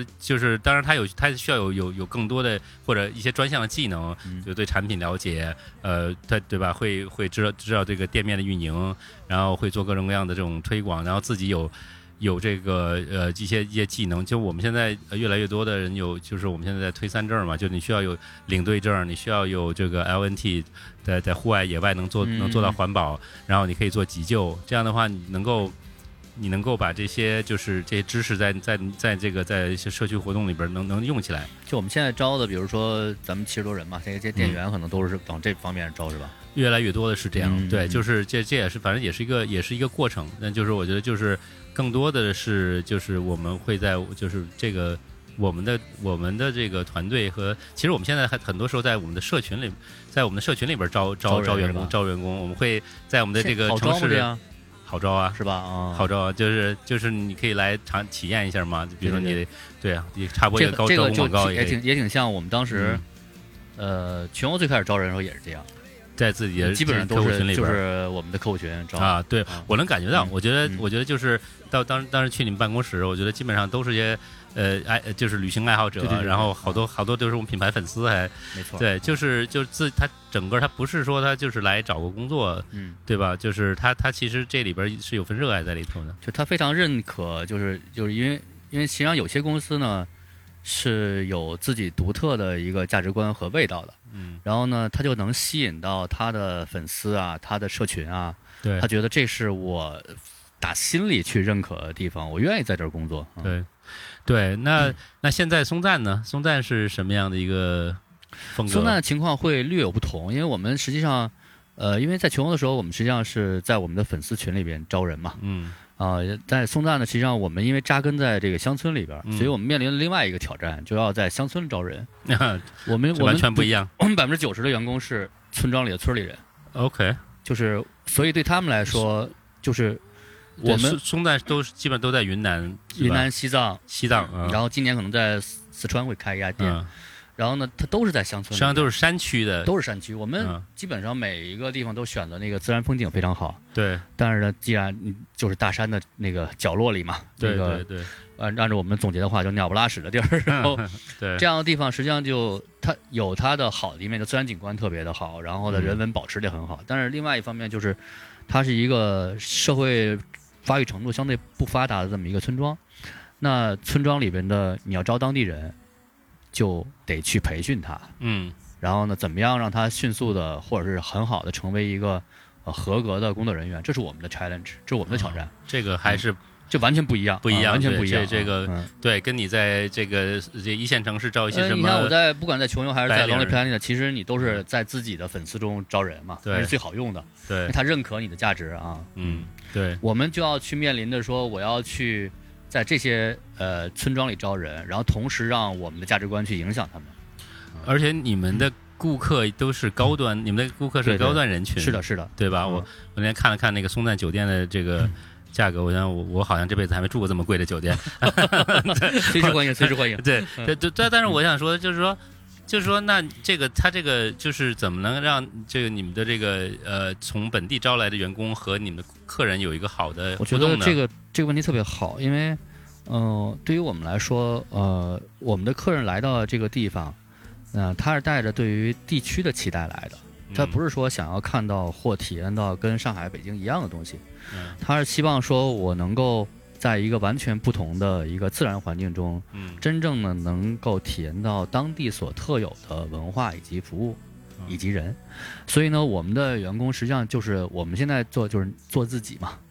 当然他需要有更多的或者一些专项的技能，就对产品了解，他对吧？会知道这个店面的运营，然后会做各种各样的这种推广，然后自己有这个一些技能。就我们现在越来越多的人就是我们现在在推3证嘛，就你需要有领队证，你需要有这个 LNT， 在户外野外能做到环保，然后你可以做急救。这样的话，你能够把这些就是这些知识在这个在一些社区活动里边能用起来。 就我们现在招的，比如说咱们70多人嘛，这些店员可能都是往这方面招，是吧？ 越来越多的是这样，对，就是这也是反正也是一个过程。那就是我觉得就是更多的是就是我们会在就是这个我们的这个团队和其实我们现在很多时候在我们的社群里边招员工，我们会在我们的这个城市好招啊， 是吧？ 好招啊，就是你可以来体验一下嘛，比如说你对啊，你插播一个高招广告也挺像我们当时全欧最开始招人的时候也是这样。 在自己的基本上都是就是我们的客户群招啊，对，我能感觉到，我觉得就是当时去你们办公室，我觉得基本上都是些就是旅行爱好者， 对， 然后好多都是我们品牌粉丝，还没错， 对，就是他整个他不是说他就是来找个工作，对吧？就是他其实这里边是有份热爱在里头的， 就他非常认可，就是因为实际上有些公司呢是有自己独特的一个价值观和味道的。然后呢，他就能吸引到他的粉丝啊，他的社群啊， 对， 他觉得这是我打心里去认可的地方，我愿意在这儿工作。 对，那现在松赞呢？松赞是什么样的一个风格？ 松赞的情况会略有不同，因为我们实际上，因为在穷游的时候，我们实际上是在我们的粉丝群里边招人嘛，在松赞呢，实际上我们因为扎根在这个乡村里边，所以我们面临了另外一个挑战，就要在乡村招人。我们完全不一样， 我们90%的员工是村庄里的村里人。 OK， 就是所以对他们来说，就是我们松赞基本都在云南、 西藏，然后今年可能在四川会开一家店。然后呢，它都是在乡村里， 实际上都是山区的， 都是山区。我们基本上每一个地方都选择那个自然风景非常好。 对。 但是呢，既然就是大山的那个角落里嘛， 对。 按照我们总结的话，就鸟不拉屎的地儿。然后， 对， 这样的地方实际上它有它的好的一面，就自然景观特别的好，然后呢，人文保持的很好。但是另外一方面就是，它是一个社会发育程度相对不发达的这么一个村庄。那村庄里边的你要招当地人，就得去培训他，然后呢，怎么样让他迅速的或者是很好的成为一个合格的工作人员，这是我们的 challenge， 这是我们的挑战。 这个还是这完全不一样，完全不一样。 这个对，跟你在这一线城市招一些什么？ 你看我在不管在穷游还是在 Lonely Planet， 其实你都是在自己的粉丝中招人嘛，那是最好用的。 对， 他认可你的价值啊。 对， 我们就要去面临的说，我要去在这些村庄里招人，然后同时让我们的价值观去影响他们。 而且你们的顾客都是高端，你们的顾客是高端人群， 是的， 对吧？我那天看了看那个松赞酒店的这个价格，我想我好像这辈子还没住过这么贵的酒店。 随时欢迎，随时欢迎。 对，但是我想说，就是说，那这个他这个就是怎么能让这个你们的这个从本地招来的员工和你们的客人有一个好的互动呢？ 我觉得这个问题特别好，因为对于我们来说，我们的客人来到这个地方，他是带着对于地区的期待来的，他不是说想要看到或体验到跟上海、北京一样的东西，他是希望说我能够在一个完全不同的一个自然环境中，真正的能够体验到当地所特有的文化以及服务，以及人。所以呢，我们的员工实际上就是我们现在就是做自己嘛。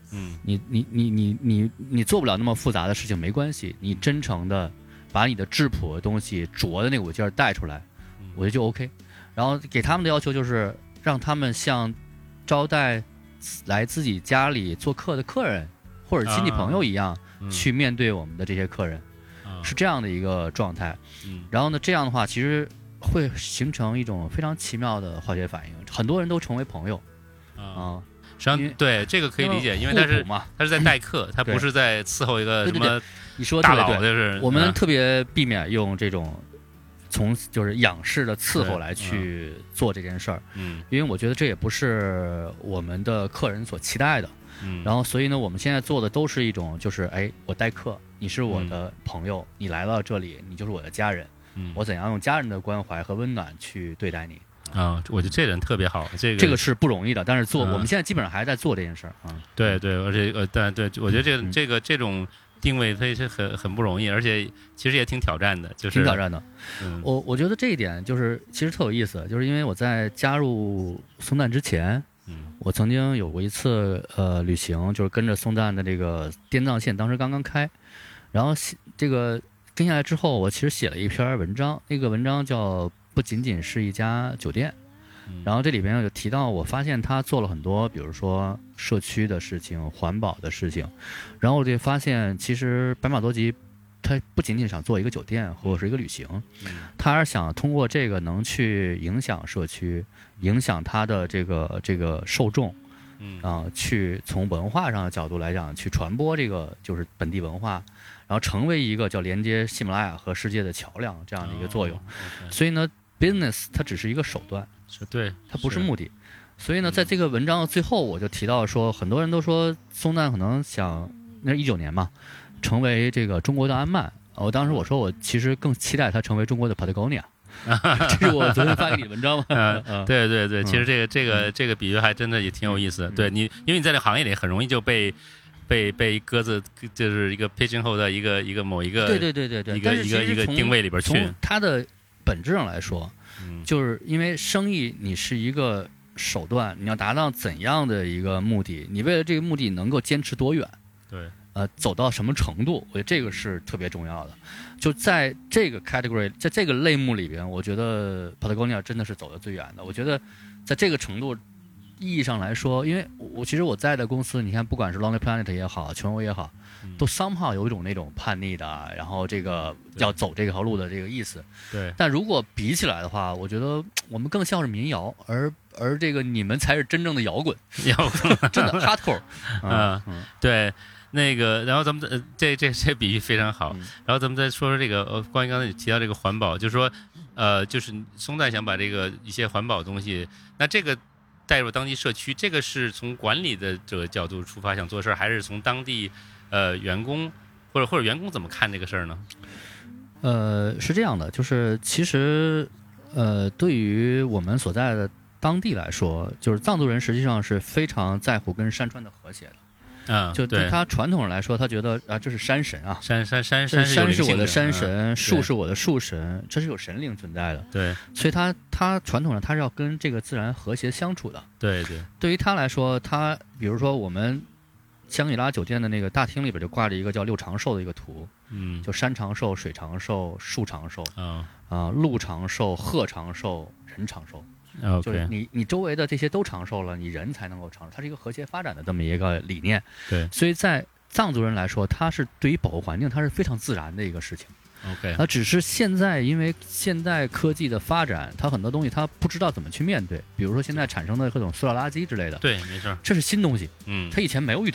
你做不了那么复杂的事情没关系，你真诚的把你的质朴的东西、拙的那股劲儿带出来，我觉得就 OK。然后给他们的要求就是让他们像招待来自己家里做客的客人或者亲戚朋友一样，去面对我们的这些客人，是这样的一个状态。然后呢，这样的话其实会形成一种非常奇妙的化学反应，很多人都成为朋友实际上，对这个可以理解，因为他是在待客，他不是在伺候一个什么大佬，就是我们特别避免用这种就是仰视的伺候来去做这件事儿，因为我觉得这也不是我们的客人所期待的。然后所以呢，我们现在做的都是一种就是我待客，你是我的朋友，你来到这里，你就是我的家人，我怎样用家人的关怀和温暖去对待你。 我觉得这人特别好，这个是不容易的，但是我们现在基本上还在做这件事儿啊。 对，而且但对，我觉得这种定位它是很不容易，而且其实也挺挑战的， 挺挑战的。我觉得这一点就是其实特有意思，就是因为我在加入松赞之前，我曾经有过一次旅行，就是跟着松赞的这个滇藏线，当时刚刚开，然后这个跟下来之后，我其实写了一篇文章，那个文章叫不仅仅是一家酒店，然后这里边有提到，我发现他做了很多，比如说社区的事情、环保的事情，然后我就发现，其实白马多吉他不仅仅想做一个酒店或者是一个旅行，他还是想通过这个能去影响社区，影响他的这个受众，去从文化上的角度来讲，去传播这个就是本地文化，然后成为一个叫连接喜马拉雅和世界的桥梁这样的一个作用。所以呢，business 它只是一个手段， 对， 它不是目的。所以呢，在这个文章的最后，我就提到说，很多人都说松赞可能想，那是19年嘛，成为这个中国的安曼。我当时我说，我其实更期待它成为中国的 Patagonia。这是我昨天发给你的文章吗？ 对，其实这个比喻还真的也挺有意思的。对你，因为你在这行业里很容易就被鸽子就是一个 pigeonhole 的一个某一个对一个定位里边去。 从它的本质上来说，就是因为生意你是一个手段，你要达到怎样的一个目的，你为了这个目的能够坚持多远， 对， 走到什么程度，我觉得这个是特别重要的。就在这个 category， 在这个类目里边，我觉得 Patagonia 真的是走得最远的。我觉得在这个程度意义上来说，因为其实我在的公司，你看不管是 Lonely Planet 也好，全欧也好，都 somehow 有一种那种叛逆的，然后这个要走这条路的这个意思。 对。 但如果比起来的话，我觉得我们更像是民谣，而这个你们才是真正的摇滚，真的 hardcore。 对。那个，然后咱们这比喻非常好。然后咱们再说说这个关于刚才你提到这个环保，就是说就是松赞想把这个一些环保的东西，那这个带入当地社区，这个是从管理的这个角度出发想做事，还是从当地员工或者员工怎么看这个事儿呢？ 是这样的，就是其实对于我们所在的当地来说，就是藏族人实际上是非常在乎跟山川的和谐的。就对他传统上来说，他觉得这是山神啊，山是我的山神，树是我的树神，这是有神灵存在的。 对， 所以他传统上他是要跟这个自然和谐相处的。 对， 对于他来说，他比如说我们香格里拉酒店的那个大厅里边就挂着一个叫6长寿的一个图，就山长寿、水长寿、树长寿，鹿长寿、鹤长寿、人长寿。就是你周围的这些都长寿了，你人才能够长寿，它是一个和谐发展的这么一个理念。 对， 所以在藏族人来说，它是对于保护环境，它是非常自然的一个事情。 OK， 它只是现在因为现代科技的发展，它很多东西它不知道怎么去面对，比如说现在产生的各种塑料垃圾之类的。 对，没错， 这是新东西。它以前没有遇到过。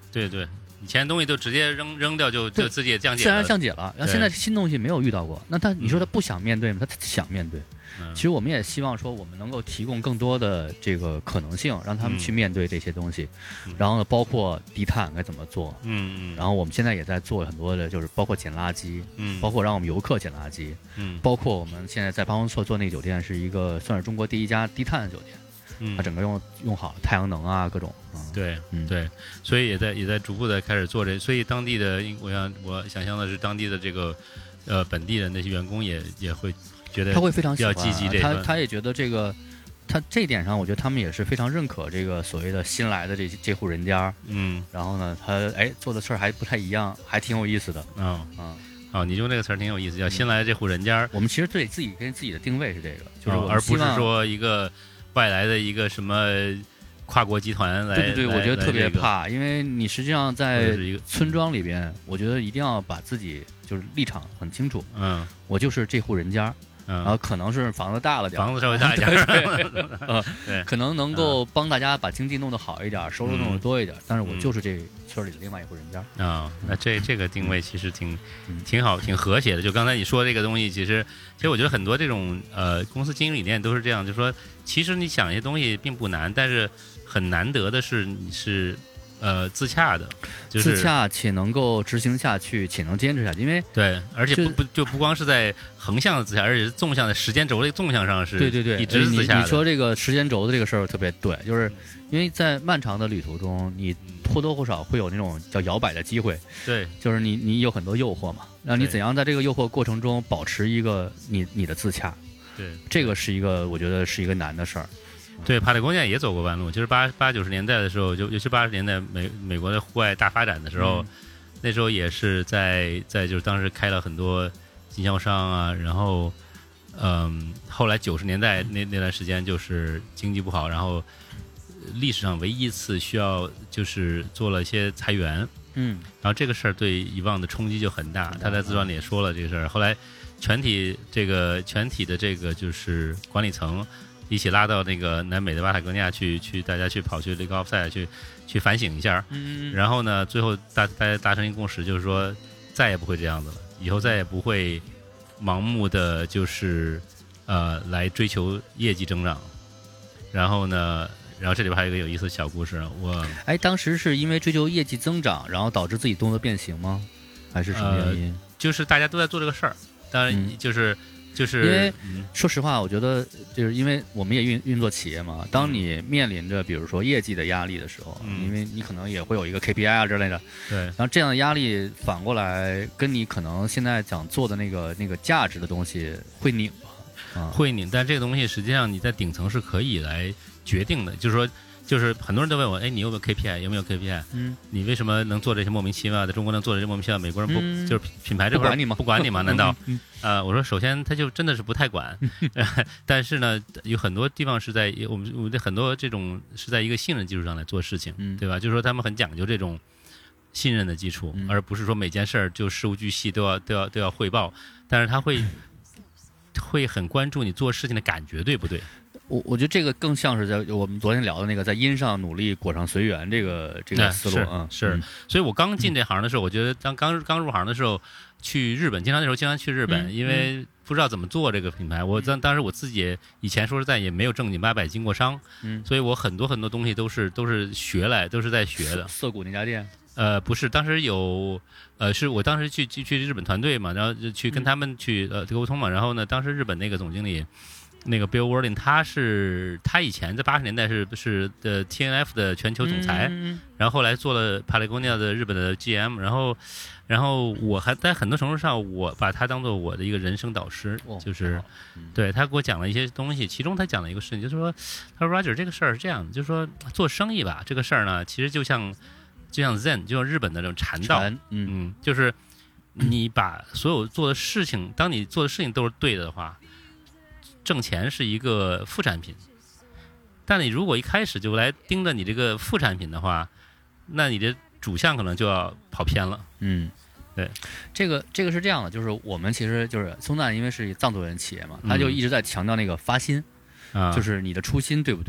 对对，以前东西都直接扔掉就自己也降解自了， 然降解了。然后现在新东西没有遇到过，那你说他不想面对吗？他想面对。其实我们也希望说，我们能够提供更多的这个可能性，让他们去面对这些东西。然后呢，包括低碳该怎么做，然后我们现在也在做很多的，就是包括捡垃圾，包括让我们游客捡垃圾，包括我们现在在巴洪措做那个酒店是一个算是中国第一家低碳酒店，它整个用好了太阳能啊各种， 对，对，所以也在逐步的开始做这，所以当地的我想象的是当地的这个本地的那些员工也会。觉得他会非常比较积极， 他也觉得这个，他这一点上，我觉得他们也是非常认可这个所谓的新来的这户人家，然后呢，他做的事儿还不太一样，还挺有意思的， 你用这个词儿挺有意思，叫新来的这户人家。 我们其实对自己跟自己的定位是这个，就是而不是说一个外来的一个什么跨国集团来。 对，我觉得特别怕，因为你实际上在村庄里边，我觉得一定要把自己就是立场很清楚，我就是这户人家。然后可能是房子大了点， 房子稍微大一点， 对，可能能够帮大家把经济弄得好一点，收入弄得多一点。但是我就是这村里的另外一户人家那这个定位其实挺好，挺和谐的。就刚才你说这个东西，其实我觉得很多这种公司经营理念都是这样，就是说其实你想一些东西并不难，但是很难得的是你是。自洽的，就是自洽且能够执行下去，且能坚持下去。因为对，而且不光是在横向的自洽，而且是纵向的时间轴的纵向上是对， 一直自洽的。 你说这个时间轴的这个事儿特别对，就是因为在漫长的旅途中，你或多或少会有那种叫摇摆的机会。 对， 就是你有很多诱惑嘛，让你怎样在这个诱惑过程中保持一个你的自洽。 对， 这个是一个我觉得是一个难的事儿。 对，帕特ゴ尼亚也走过弯路，就是80-90年代的时候，尤其80年代美国的户外大发展的时候，那时候也是在就是当时开了很多经销商啊，然后后来90年代那段时间就是经济不好，然后历史上唯一一次需要就是做了一些裁员，然后这个事儿对以往的冲击就很大，他在自传里也说了这个事儿，后来全体的这个就是管理层。一起拉到那个南美的巴塔哥尼亚去大家去跑去雷高尔夫赛去反省一下，然后呢，最后大家达成一个共识，就是说再也不会这样子了，以后再也不会盲目的就是来追求业绩增长。然后这里边还有一个有意思的小故事， 当时是因为追求业绩增长，然后导致自己动作变形吗？还是什么原因？ 就是大家都在做这个事儿，当然就是因为说实话，我觉得就是因为我们也运作企业嘛，当你面临着比如说业绩的压力的时候，因为你可能也会有一个 KPI 啊之类的， 对， 然后这样的压力反过来跟你可能现在想做的那个价值的东西会拧吧， 会拧，但这个东西实际上你在顶层是可以来决定的，就是说。就是很多人都问我，你有没有 KPI？ 有没有 KPI？你为什么能做这些莫名其妙？在中国能做这些莫名其妙？美国人不就是品牌这块不管你吗？难道？我说首先他就真的是不太管，但是呢，有很多地方是在我们的很多这种是在一个信任基础上来做事情，对吧？就是说他们很讲究这种信任的基础，而不是说每件事儿就事无巨细都要汇报，但是他会很关注你做事情的感觉对不对？ 我觉得这个更像是在我们昨天聊的那个在因上努力果上随缘这个思路是，所以我刚进这行的时候，我觉得刚入行的时候去日本，经常去日本，因为不知道怎么做这个品牌。我当时我自己以前说实在也没有正经八百经过商，所以我很多东西都是学来，都是在学的。 涩谷那家店。 不是，当时有，是我当时去日本团队嘛，然后就去跟他们去沟通嘛，然后呢，当时日本那个总经理。那个 Bill Worlin 他以前在80年代是TNF 的全球总裁，然后后来做了帕雷贡尼亚的日本的 GM， 然后我还在很多程度上我把他当做我的一个人生导师，就是对他给我讲了一些东西，其中他讲了一个事情，就是说他说 Roger 这个事儿是这样的，就是说做生意吧，这个事儿呢其实就像 Zen， 就像日本的这种禅道，就是你把所有做的事情，当你做的事情都是对的话。挣钱是一个副产品，但你如果一开始就来盯着你这个副产品的话，那你的主项可能就要跑偏了。对， 这个是这样的，就是我们其实就是松赞，因为是藏族人企业嘛，他就一直在强调那个发心，就是你的初心对不对？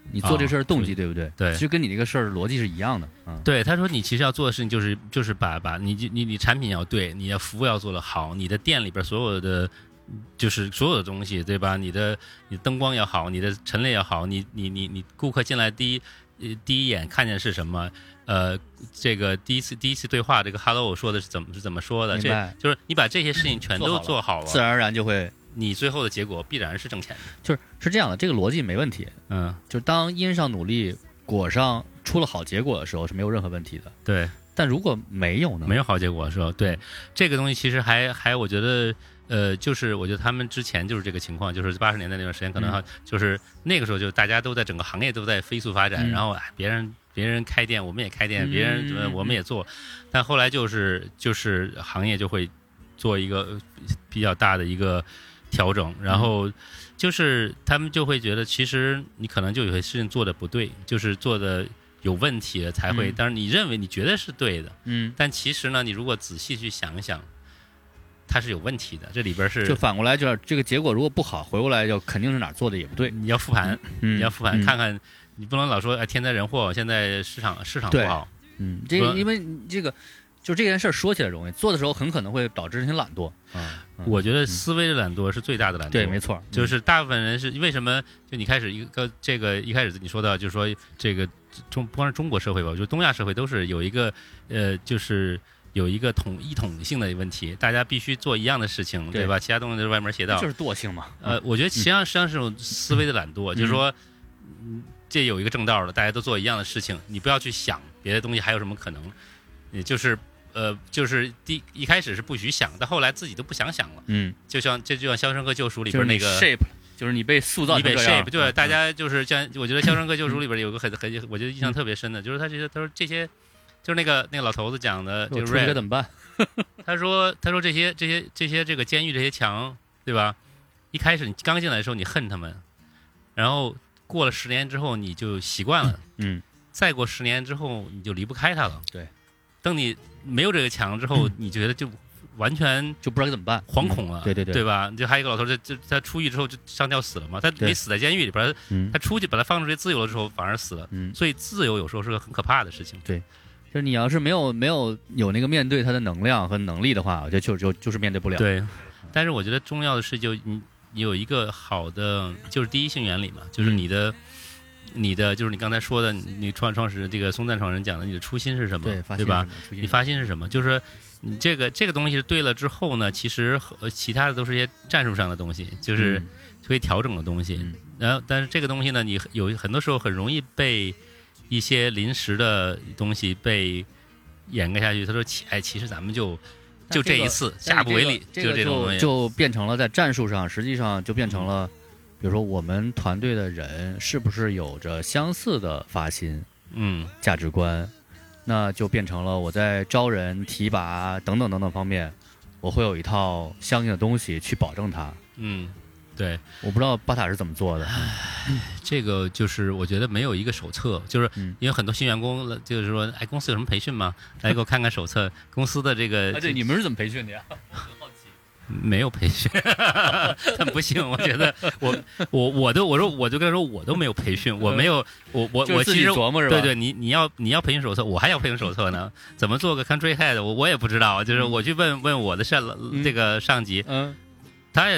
你做这事儿动机对不对？ 对， 其实跟你这个事儿逻辑是一样的。 对，他说你其实要做的事情就是把你产品要对，你的服务要做得好，你的店里边所有的就是所有的东西，对吧？你灯光要好，你的陈列要好，你顾客进来第一眼看见是什么？这个第一次对话，这个 hello 说的是怎么说的？这就是你把这些事情全都做好了， 自然而然就会， 你最后的结果必然是挣钱的。 就是这样的，这个逻辑没问题。就当因上努力，果上出了好结果的时候是没有任何问题的。 对， 但如果没有呢？ 没有好结果的时候，对这个东西其实还我觉得。就是我觉得他们之前就是这个情况，就是80年代那段时间，可能就是那个时候就大家都在整个行业都在飞速发展，然后别人开店我们也开店，别人我们也做，但后来就是行业就会做一个比较大的一个调整，然后就是他们就会觉得其实你可能就有些事情做的不对，就是做的有问题了才会，当然你认为你觉得是对的，但其实呢，你如果仔细去想一想。它是有问题的，这里边是就反过来，就是这个结果如果不好，回过来就肯定是哪儿做的也不对。 你要复盘，你要复盘看看，你不能老说天灾人祸，现在市场不好。 这个因为这个就这件事说起来容易，做的时候很可能会导致人懒惰。 我觉得思维的懒惰是最大的懒惰。 对，没错， 就是大部分人是为什么？就你开始一开始你说到，就是说这个不光是中国社会吧，就东亚社会都是有一个就是有一个一统性的问题，大家必须做一样的事情，对吧？其他东西都是歪门邪道， 就是惰性嘛。 我觉得实际上是种思维的懒惰，就是说，这有一个正道的，大家都做一样的事情，你不要去想别的东西还有什么可能，也就是就是一开始是不许想，但后来自己都不想想了。就像《肖申克救赎》里边那个 shape， 就是你被塑造成这样。 对，大家就是像我觉得《肖申克救赎》里边有个我觉得印象特别深的，就是他说这些。就是那个老头子讲的，就是该怎么办？ 他说这些这个监狱这些墙，对吧？一开始你刚进来的时候你恨他们，然后过了10年之后你就习惯了，再过10年之后你就离不开他了。 对， 等你没有这个墙之后，你觉得就完全就不知道怎么办， 惶恐了。 对吧？就还有一个老头，他出狱之后就上吊死了嘛，他没死在监狱里边，他出去把他放出去自由了之后反而死了。所以自由有时候是个很可怕的事情。 对。就是你要是没有那个面对它的能量和能力的话，我觉得就是面对不了。 对，但是我觉得重要的是，就你有一个好的，就是第一性原理嘛，就是你的就是你刚才说的，你创始人这个松赞创始人讲的，你的初心是什么？对吧？你发心是什么？就是你这个东西对了之后呢，其实其他的都是一些战术上的东西，就是可以调整的东西。然后，但是这个东西呢，你有很多时候很容易被一些临时的东西被掩盖下去。他说：“其实咱们就这一次，下不为例，就这种东西， 就变成了在战术上，实际上就变成了，比如说我们团队的人是不是有着相似的发心，价值观，那就变成了我在招人、提拔等等等等方面，我会有一套相应的东西去保证它。 对， 我不知道巴塔是怎么做的。 这个就是我觉得没有一个手册，就是因为很多新员工就是说，公司有什么培训吗？来给我看看手册。公司的这个， 对，你们是怎么培训的呀？很好奇。 没有培训，但不行，我觉得我就跟他说，我都没有培训，我没有，我其实琢磨是吧？ 对，你要培训手册，我还要培训手册呢。怎么做个 country head，我也不知道，就是我去问我的这个上级，他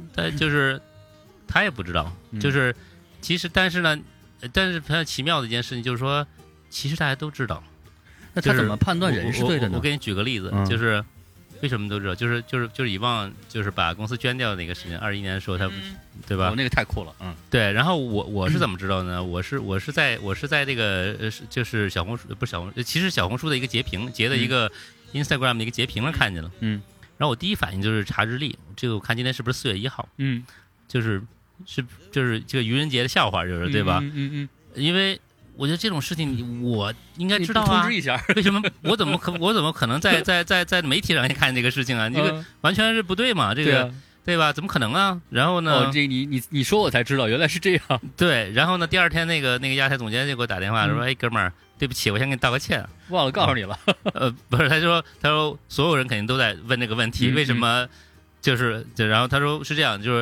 也不知道，就是其实但是非常奇妙的一件事情就是说，其实大家都知道。 那他怎么判断人是对的呢？ 我给你举个例子，就是为什么都知道，就是以往就是把公司捐掉的那个时间，21年的时候他，对吧？ 那个太酷了， 对。然后我是怎么知道呢？我是在这个就是小红书不是小红书，其实小红书的一个截的一个 Instagram 的一个截屏上看见了，然后我第一反应就是查日历，这个我看今天是不是4月1号？就是这个愚人节的笑话，就是对吧？因为我觉得这种事情我应该知道啊， 通知一下。 为什么我怎么可能在媒体上看这个事情啊？这个完全是不对嘛，这个对吧？怎么可能啊？然后呢？ 这你说我才知道，原来是这样。 对，然后呢？第二天那个亚太总监就给我打电话说：“哥们儿，对不起，我先给你道个歉， 忘了告诉你了。” 不是，他说所有人肯定都在问这个问题，为什么？然后他说是这样，就是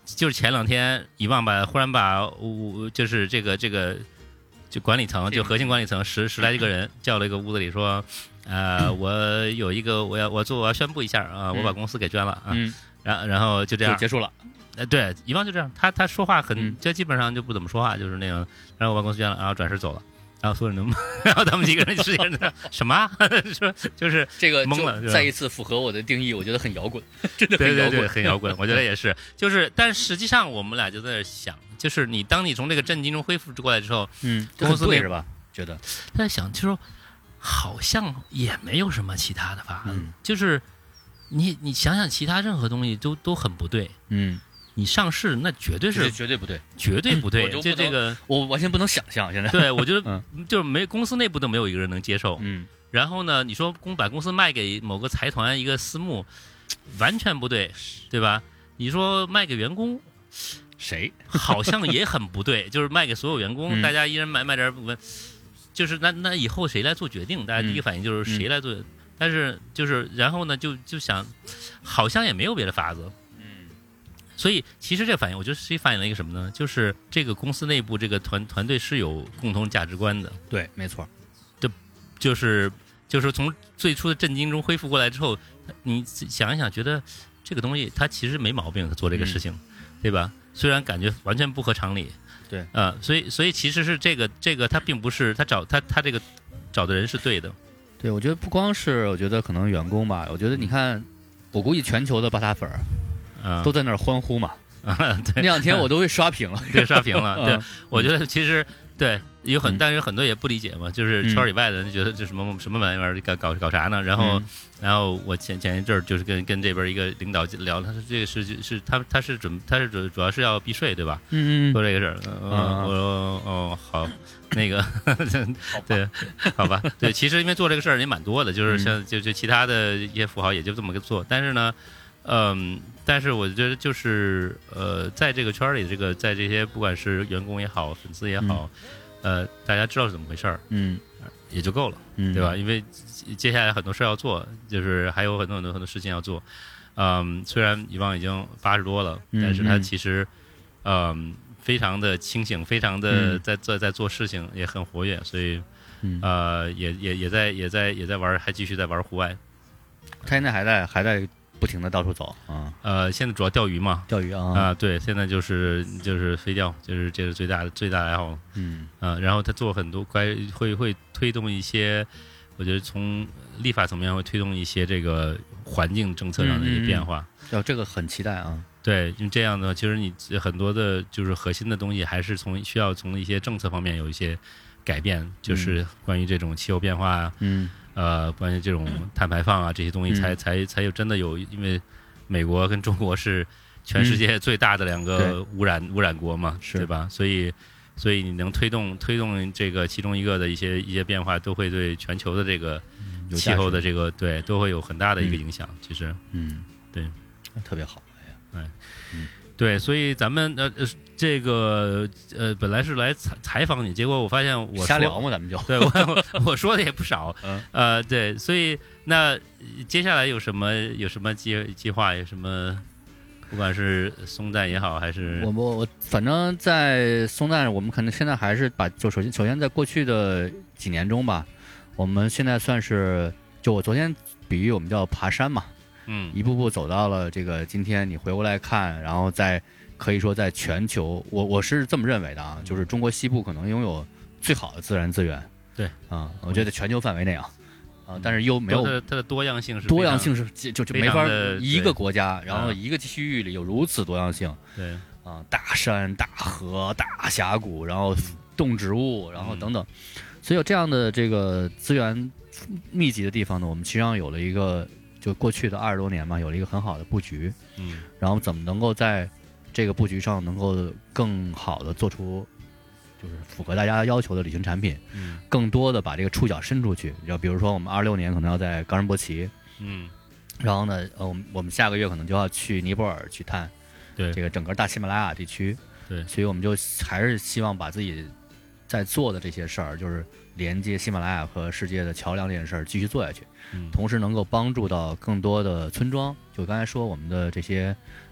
就是前2天遗忘忽然把我就是这个就管理层就核心管理层十来几个人叫了一个屋子里说，我有一个我要宣布一下啊，我把公司给捐了啊，然后就这样就结束了。 对，遗忘就这样，他说话这基本上就不怎么说话，就是那样，然后我把公司捐了，然后转身走了。然后所有人都，然后他们几个人10几个人什么说就是这个懵了， 再一次符合我的定义，我觉得很摇滚，真的很摇滚， 对，很摇滚，我觉得也是，就是但实际上我们俩就在那想，就是当你从这个震惊中恢复过来之后，公司对是吧？觉得在想，就是说好像也没有什么其他的吧，就是你想想其他任何东西都很不对，你上市那绝对不对， 绝对不对， 就这个我完全不能想象。现在对我觉得就是公司内部都没有一个人能接受。然后呢，你说把公司卖给某个财团一个私募，完全不对，对吧？你说卖给员工， 谁好像也很不对，就是卖给所有员工，大家一人买点股份，就是那以后谁来做决定？大家第一个反应就是谁来做？但是就是然后呢，就想，好像也没有别的法子。所以其实这个反应，我觉得实际反映了一个什么呢？就是这个公司内部这个团队是有共同价值观的。 对，没错。 就是从最初的震惊中恢复过来之后，你想一想，觉得这个东西它其实没毛病，他做这个事情，对吧？虽然感觉完全不合常理。 对。 所以其实是这个他并不是他这个找的人是对的。 对，我觉得不光是我觉得可能员工吧，我觉得你看，我估计全球的巴塔粉都在那儿欢呼嘛。 对， 那2天我都会刷屏了。 对，刷屏了。对，我觉得其实对但是很多也不理解嘛，就是圈里外的人觉得这什么玩意儿搞啥呢？然后我前一阵儿就是跟这边一个领导聊，他说这个是他是主要是要避税对吧？说这个事儿。我说好。那个对，好吧，对，其实因为做这个事儿也蛮多的，就是像就其他的一些富豪也就这么个做，但是呢，但是我觉得就是在这个圈里，在这些不管是员工也好，粉丝也好，大家知道是怎么回事儿，也就够了，对吧？因为接下来很多事要做，就是还有很多事情要做，虽然遗忘已经80多了，但是他其实非常的清醒，非常的在做事情，也很活跃，所以也在玩，还继续在玩户外。 他现在还在不停的到处走啊。 现在主要钓鱼嘛， 钓鱼啊。 对，现在就是飞钓，就是这是最大的爱好。然后他做很多会推动一些，我觉得从立法层面会推动一些这个环境政策上的一些变化。 这个很期待啊。 对，因为这样的，其实你很多的就是核心的东西，还是需要从一些政策方面有一些改变，就是关于这种气候变化啊，关于这种碳排放啊这些东西才有真的有，因为美国跟中国是全世界最大的2个污染国嘛，对吧？所以你能推动这个其中一个的一些变化，都会对全球的这个气候的这个对都会有很大的一个影响。其实，对， 特别好。 对，所以咱们这个本来是来采访你，结果我发现我瞎聊嘛，咱们就对我说的也不少，对，所以那接下来有什么计划，有什么，不管是松赞也好，还是我反正在松赞，我们可能现在还是首先在过去的几年中吧，我们现在算是我昨天比喻我们叫爬山嘛。一步步走到了这个今天，你回过来看，然后可以说在全球，我是这么认为的啊，就是中国西部可能拥有最好的自然资源。 对我觉得全球范围内但是又没有它的多样性是就没法一个国家，然后一个区域里有如此多样性。 对大山、大河、大峡谷，然后动植物，然后等等，所以有这样的这个资源密集的地方呢，我们实际上有了一个。就过去的20多年嘛，有了一个很好的布局，然后怎么能够在这个布局上能够更好的做出，就是符合大家要求的旅行产品，更多的把这个触角伸出去。就比如说我们26年可能要在冈仁波齐，然后呢，我们下个月可能就要去尼泊尔去探， 对这个整个大喜马拉雅地区， 对， 所以我们就还是希望把自己在做的这些事儿，就是连接喜马拉雅和世界的桥梁这件事儿继续做下去。同时能够帮助到更多的村庄，就刚才说我们的这些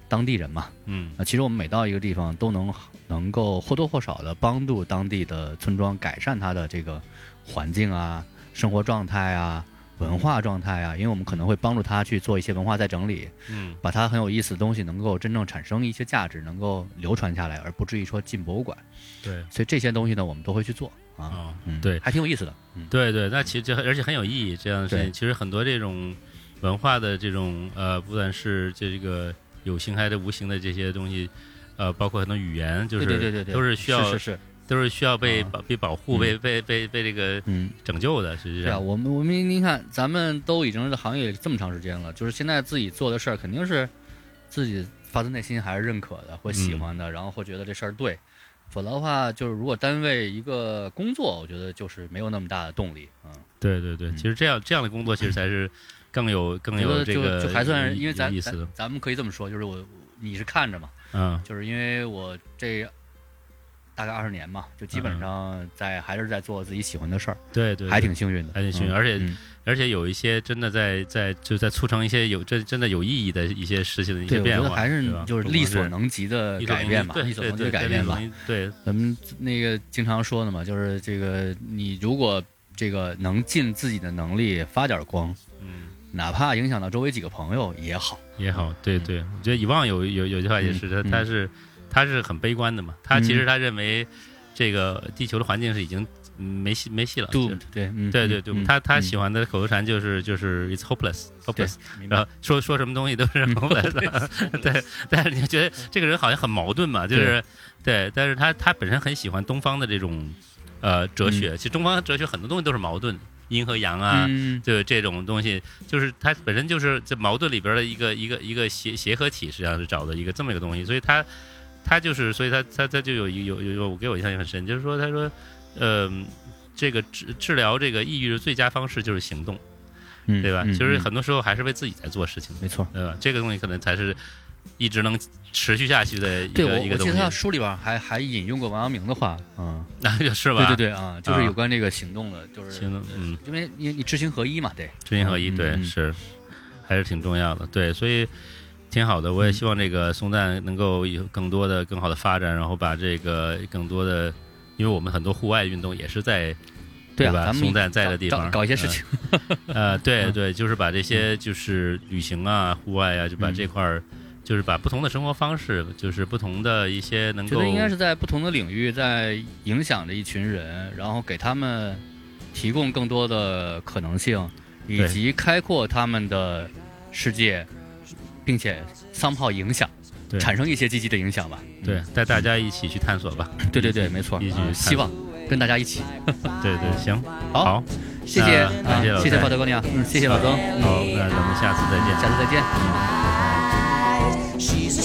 当地人嘛。其实我们每到一个地方都能够或多或少的帮助当地的村庄改善它的这个环境啊、生活状态啊、文化状态啊，因为我们可能会帮助他去做一些文化再整理，把他很有意思的东西能够真正产生一些价值，能够流传下来，而不至于说进博物馆。 对， 所以这些东西呢，我们都会去做啊。 对， 还挺有意思的。 对对，那其实而且很有意义，这样的事情。其实很多这种文化的这种不管是这个有形还是无形的这些东西，包括很多语言，就是对都是需要是都是需要被保护、被这个拯救的。实际上， 我们您看，咱们都已经在行业里这么长时间了，就是现在自己做的事儿，肯定是自己发自内心还是认可的或喜欢的，然后会觉得这事儿对。否则的话，就是如果单为一个工作，我觉得就是没有那么大的动力。 对对对，其实这样的工作其实才是更有这个就还算，因为咱们可以这么说，就是你是看着嘛，就是因为我这大概20年嘛，就基本上还是在做自己喜欢的事儿。 对对， 还挺幸运的， 还挺幸运，而且有一些真的在促成一些真的有意义的一些事情的一些变化。 我觉得还是就是力所能及的改变吧，力所能及的改变吧。 对， 咱们那个经常说的嘛，就是这个你如果这个能尽自己的能力发点光，哪怕影响到周围几个朋友也好。 对对，我觉得以往有句话也是，他是很悲观的嘛，其实他认为这个地球的环境是已经没戏了。对，他喜欢的口头禅就是 it's hopeless， 然后说什么东西都是 hopeless。对，但是你觉得这个人好像很矛盾嘛，就是对，但是他本身很喜欢东方的这种哲学，其实东方哲学很多东西都是矛盾。阴和阳啊，就这种东西，就是它本身就是这矛盾里边的一个协和体，实际上是找的一个这么一个东西，所以他就是，所以他就有给我印象很深，就是说他说，这个治疗这个抑郁的最佳方式就是行动，对吧？其实很多时候还是为自己在做事情， 没错， 对吧？这个东西可能才是一直能持续下去的一个东西。 我记得他书里边还引用过王阳明的话， 是吧？ 对啊，就是有关这个行动的，就是行动， 因为你知行合一嘛，对， 知行合一，对，是还是挺重要的，对，所以挺好的。我也希望这个松赞能够有更多的、更好的发展，然后把这个更多的，因为我们很多户外运动也是在。对吧？松赞在的地方搞一些事情， 对，就是把这些就是旅行啊、户外啊，就把这块儿，就是把不同的生活方式，就是不同的一些能够， 觉得应该是在不同的领域在影响着一群人，然后给他们提供更多的可能性，以及开阔他们的世界，并且somehow影响，产生一些积极的影响吧。 对，带大家一起去探索吧。 对，没错，希望。跟大家一起， 对，行， 好，谢谢， 感谢老谢法德哥尼亚，谢谢老曾， 好，那咱们下次再见， 再见。She's a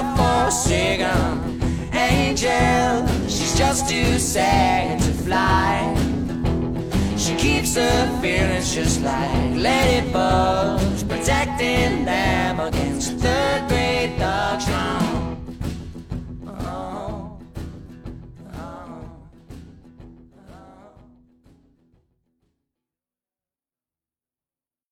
self-forsaken angel. She's just too sad to fly. She keeps her feelings just like ladybugs, protecting them against third-grade thugs.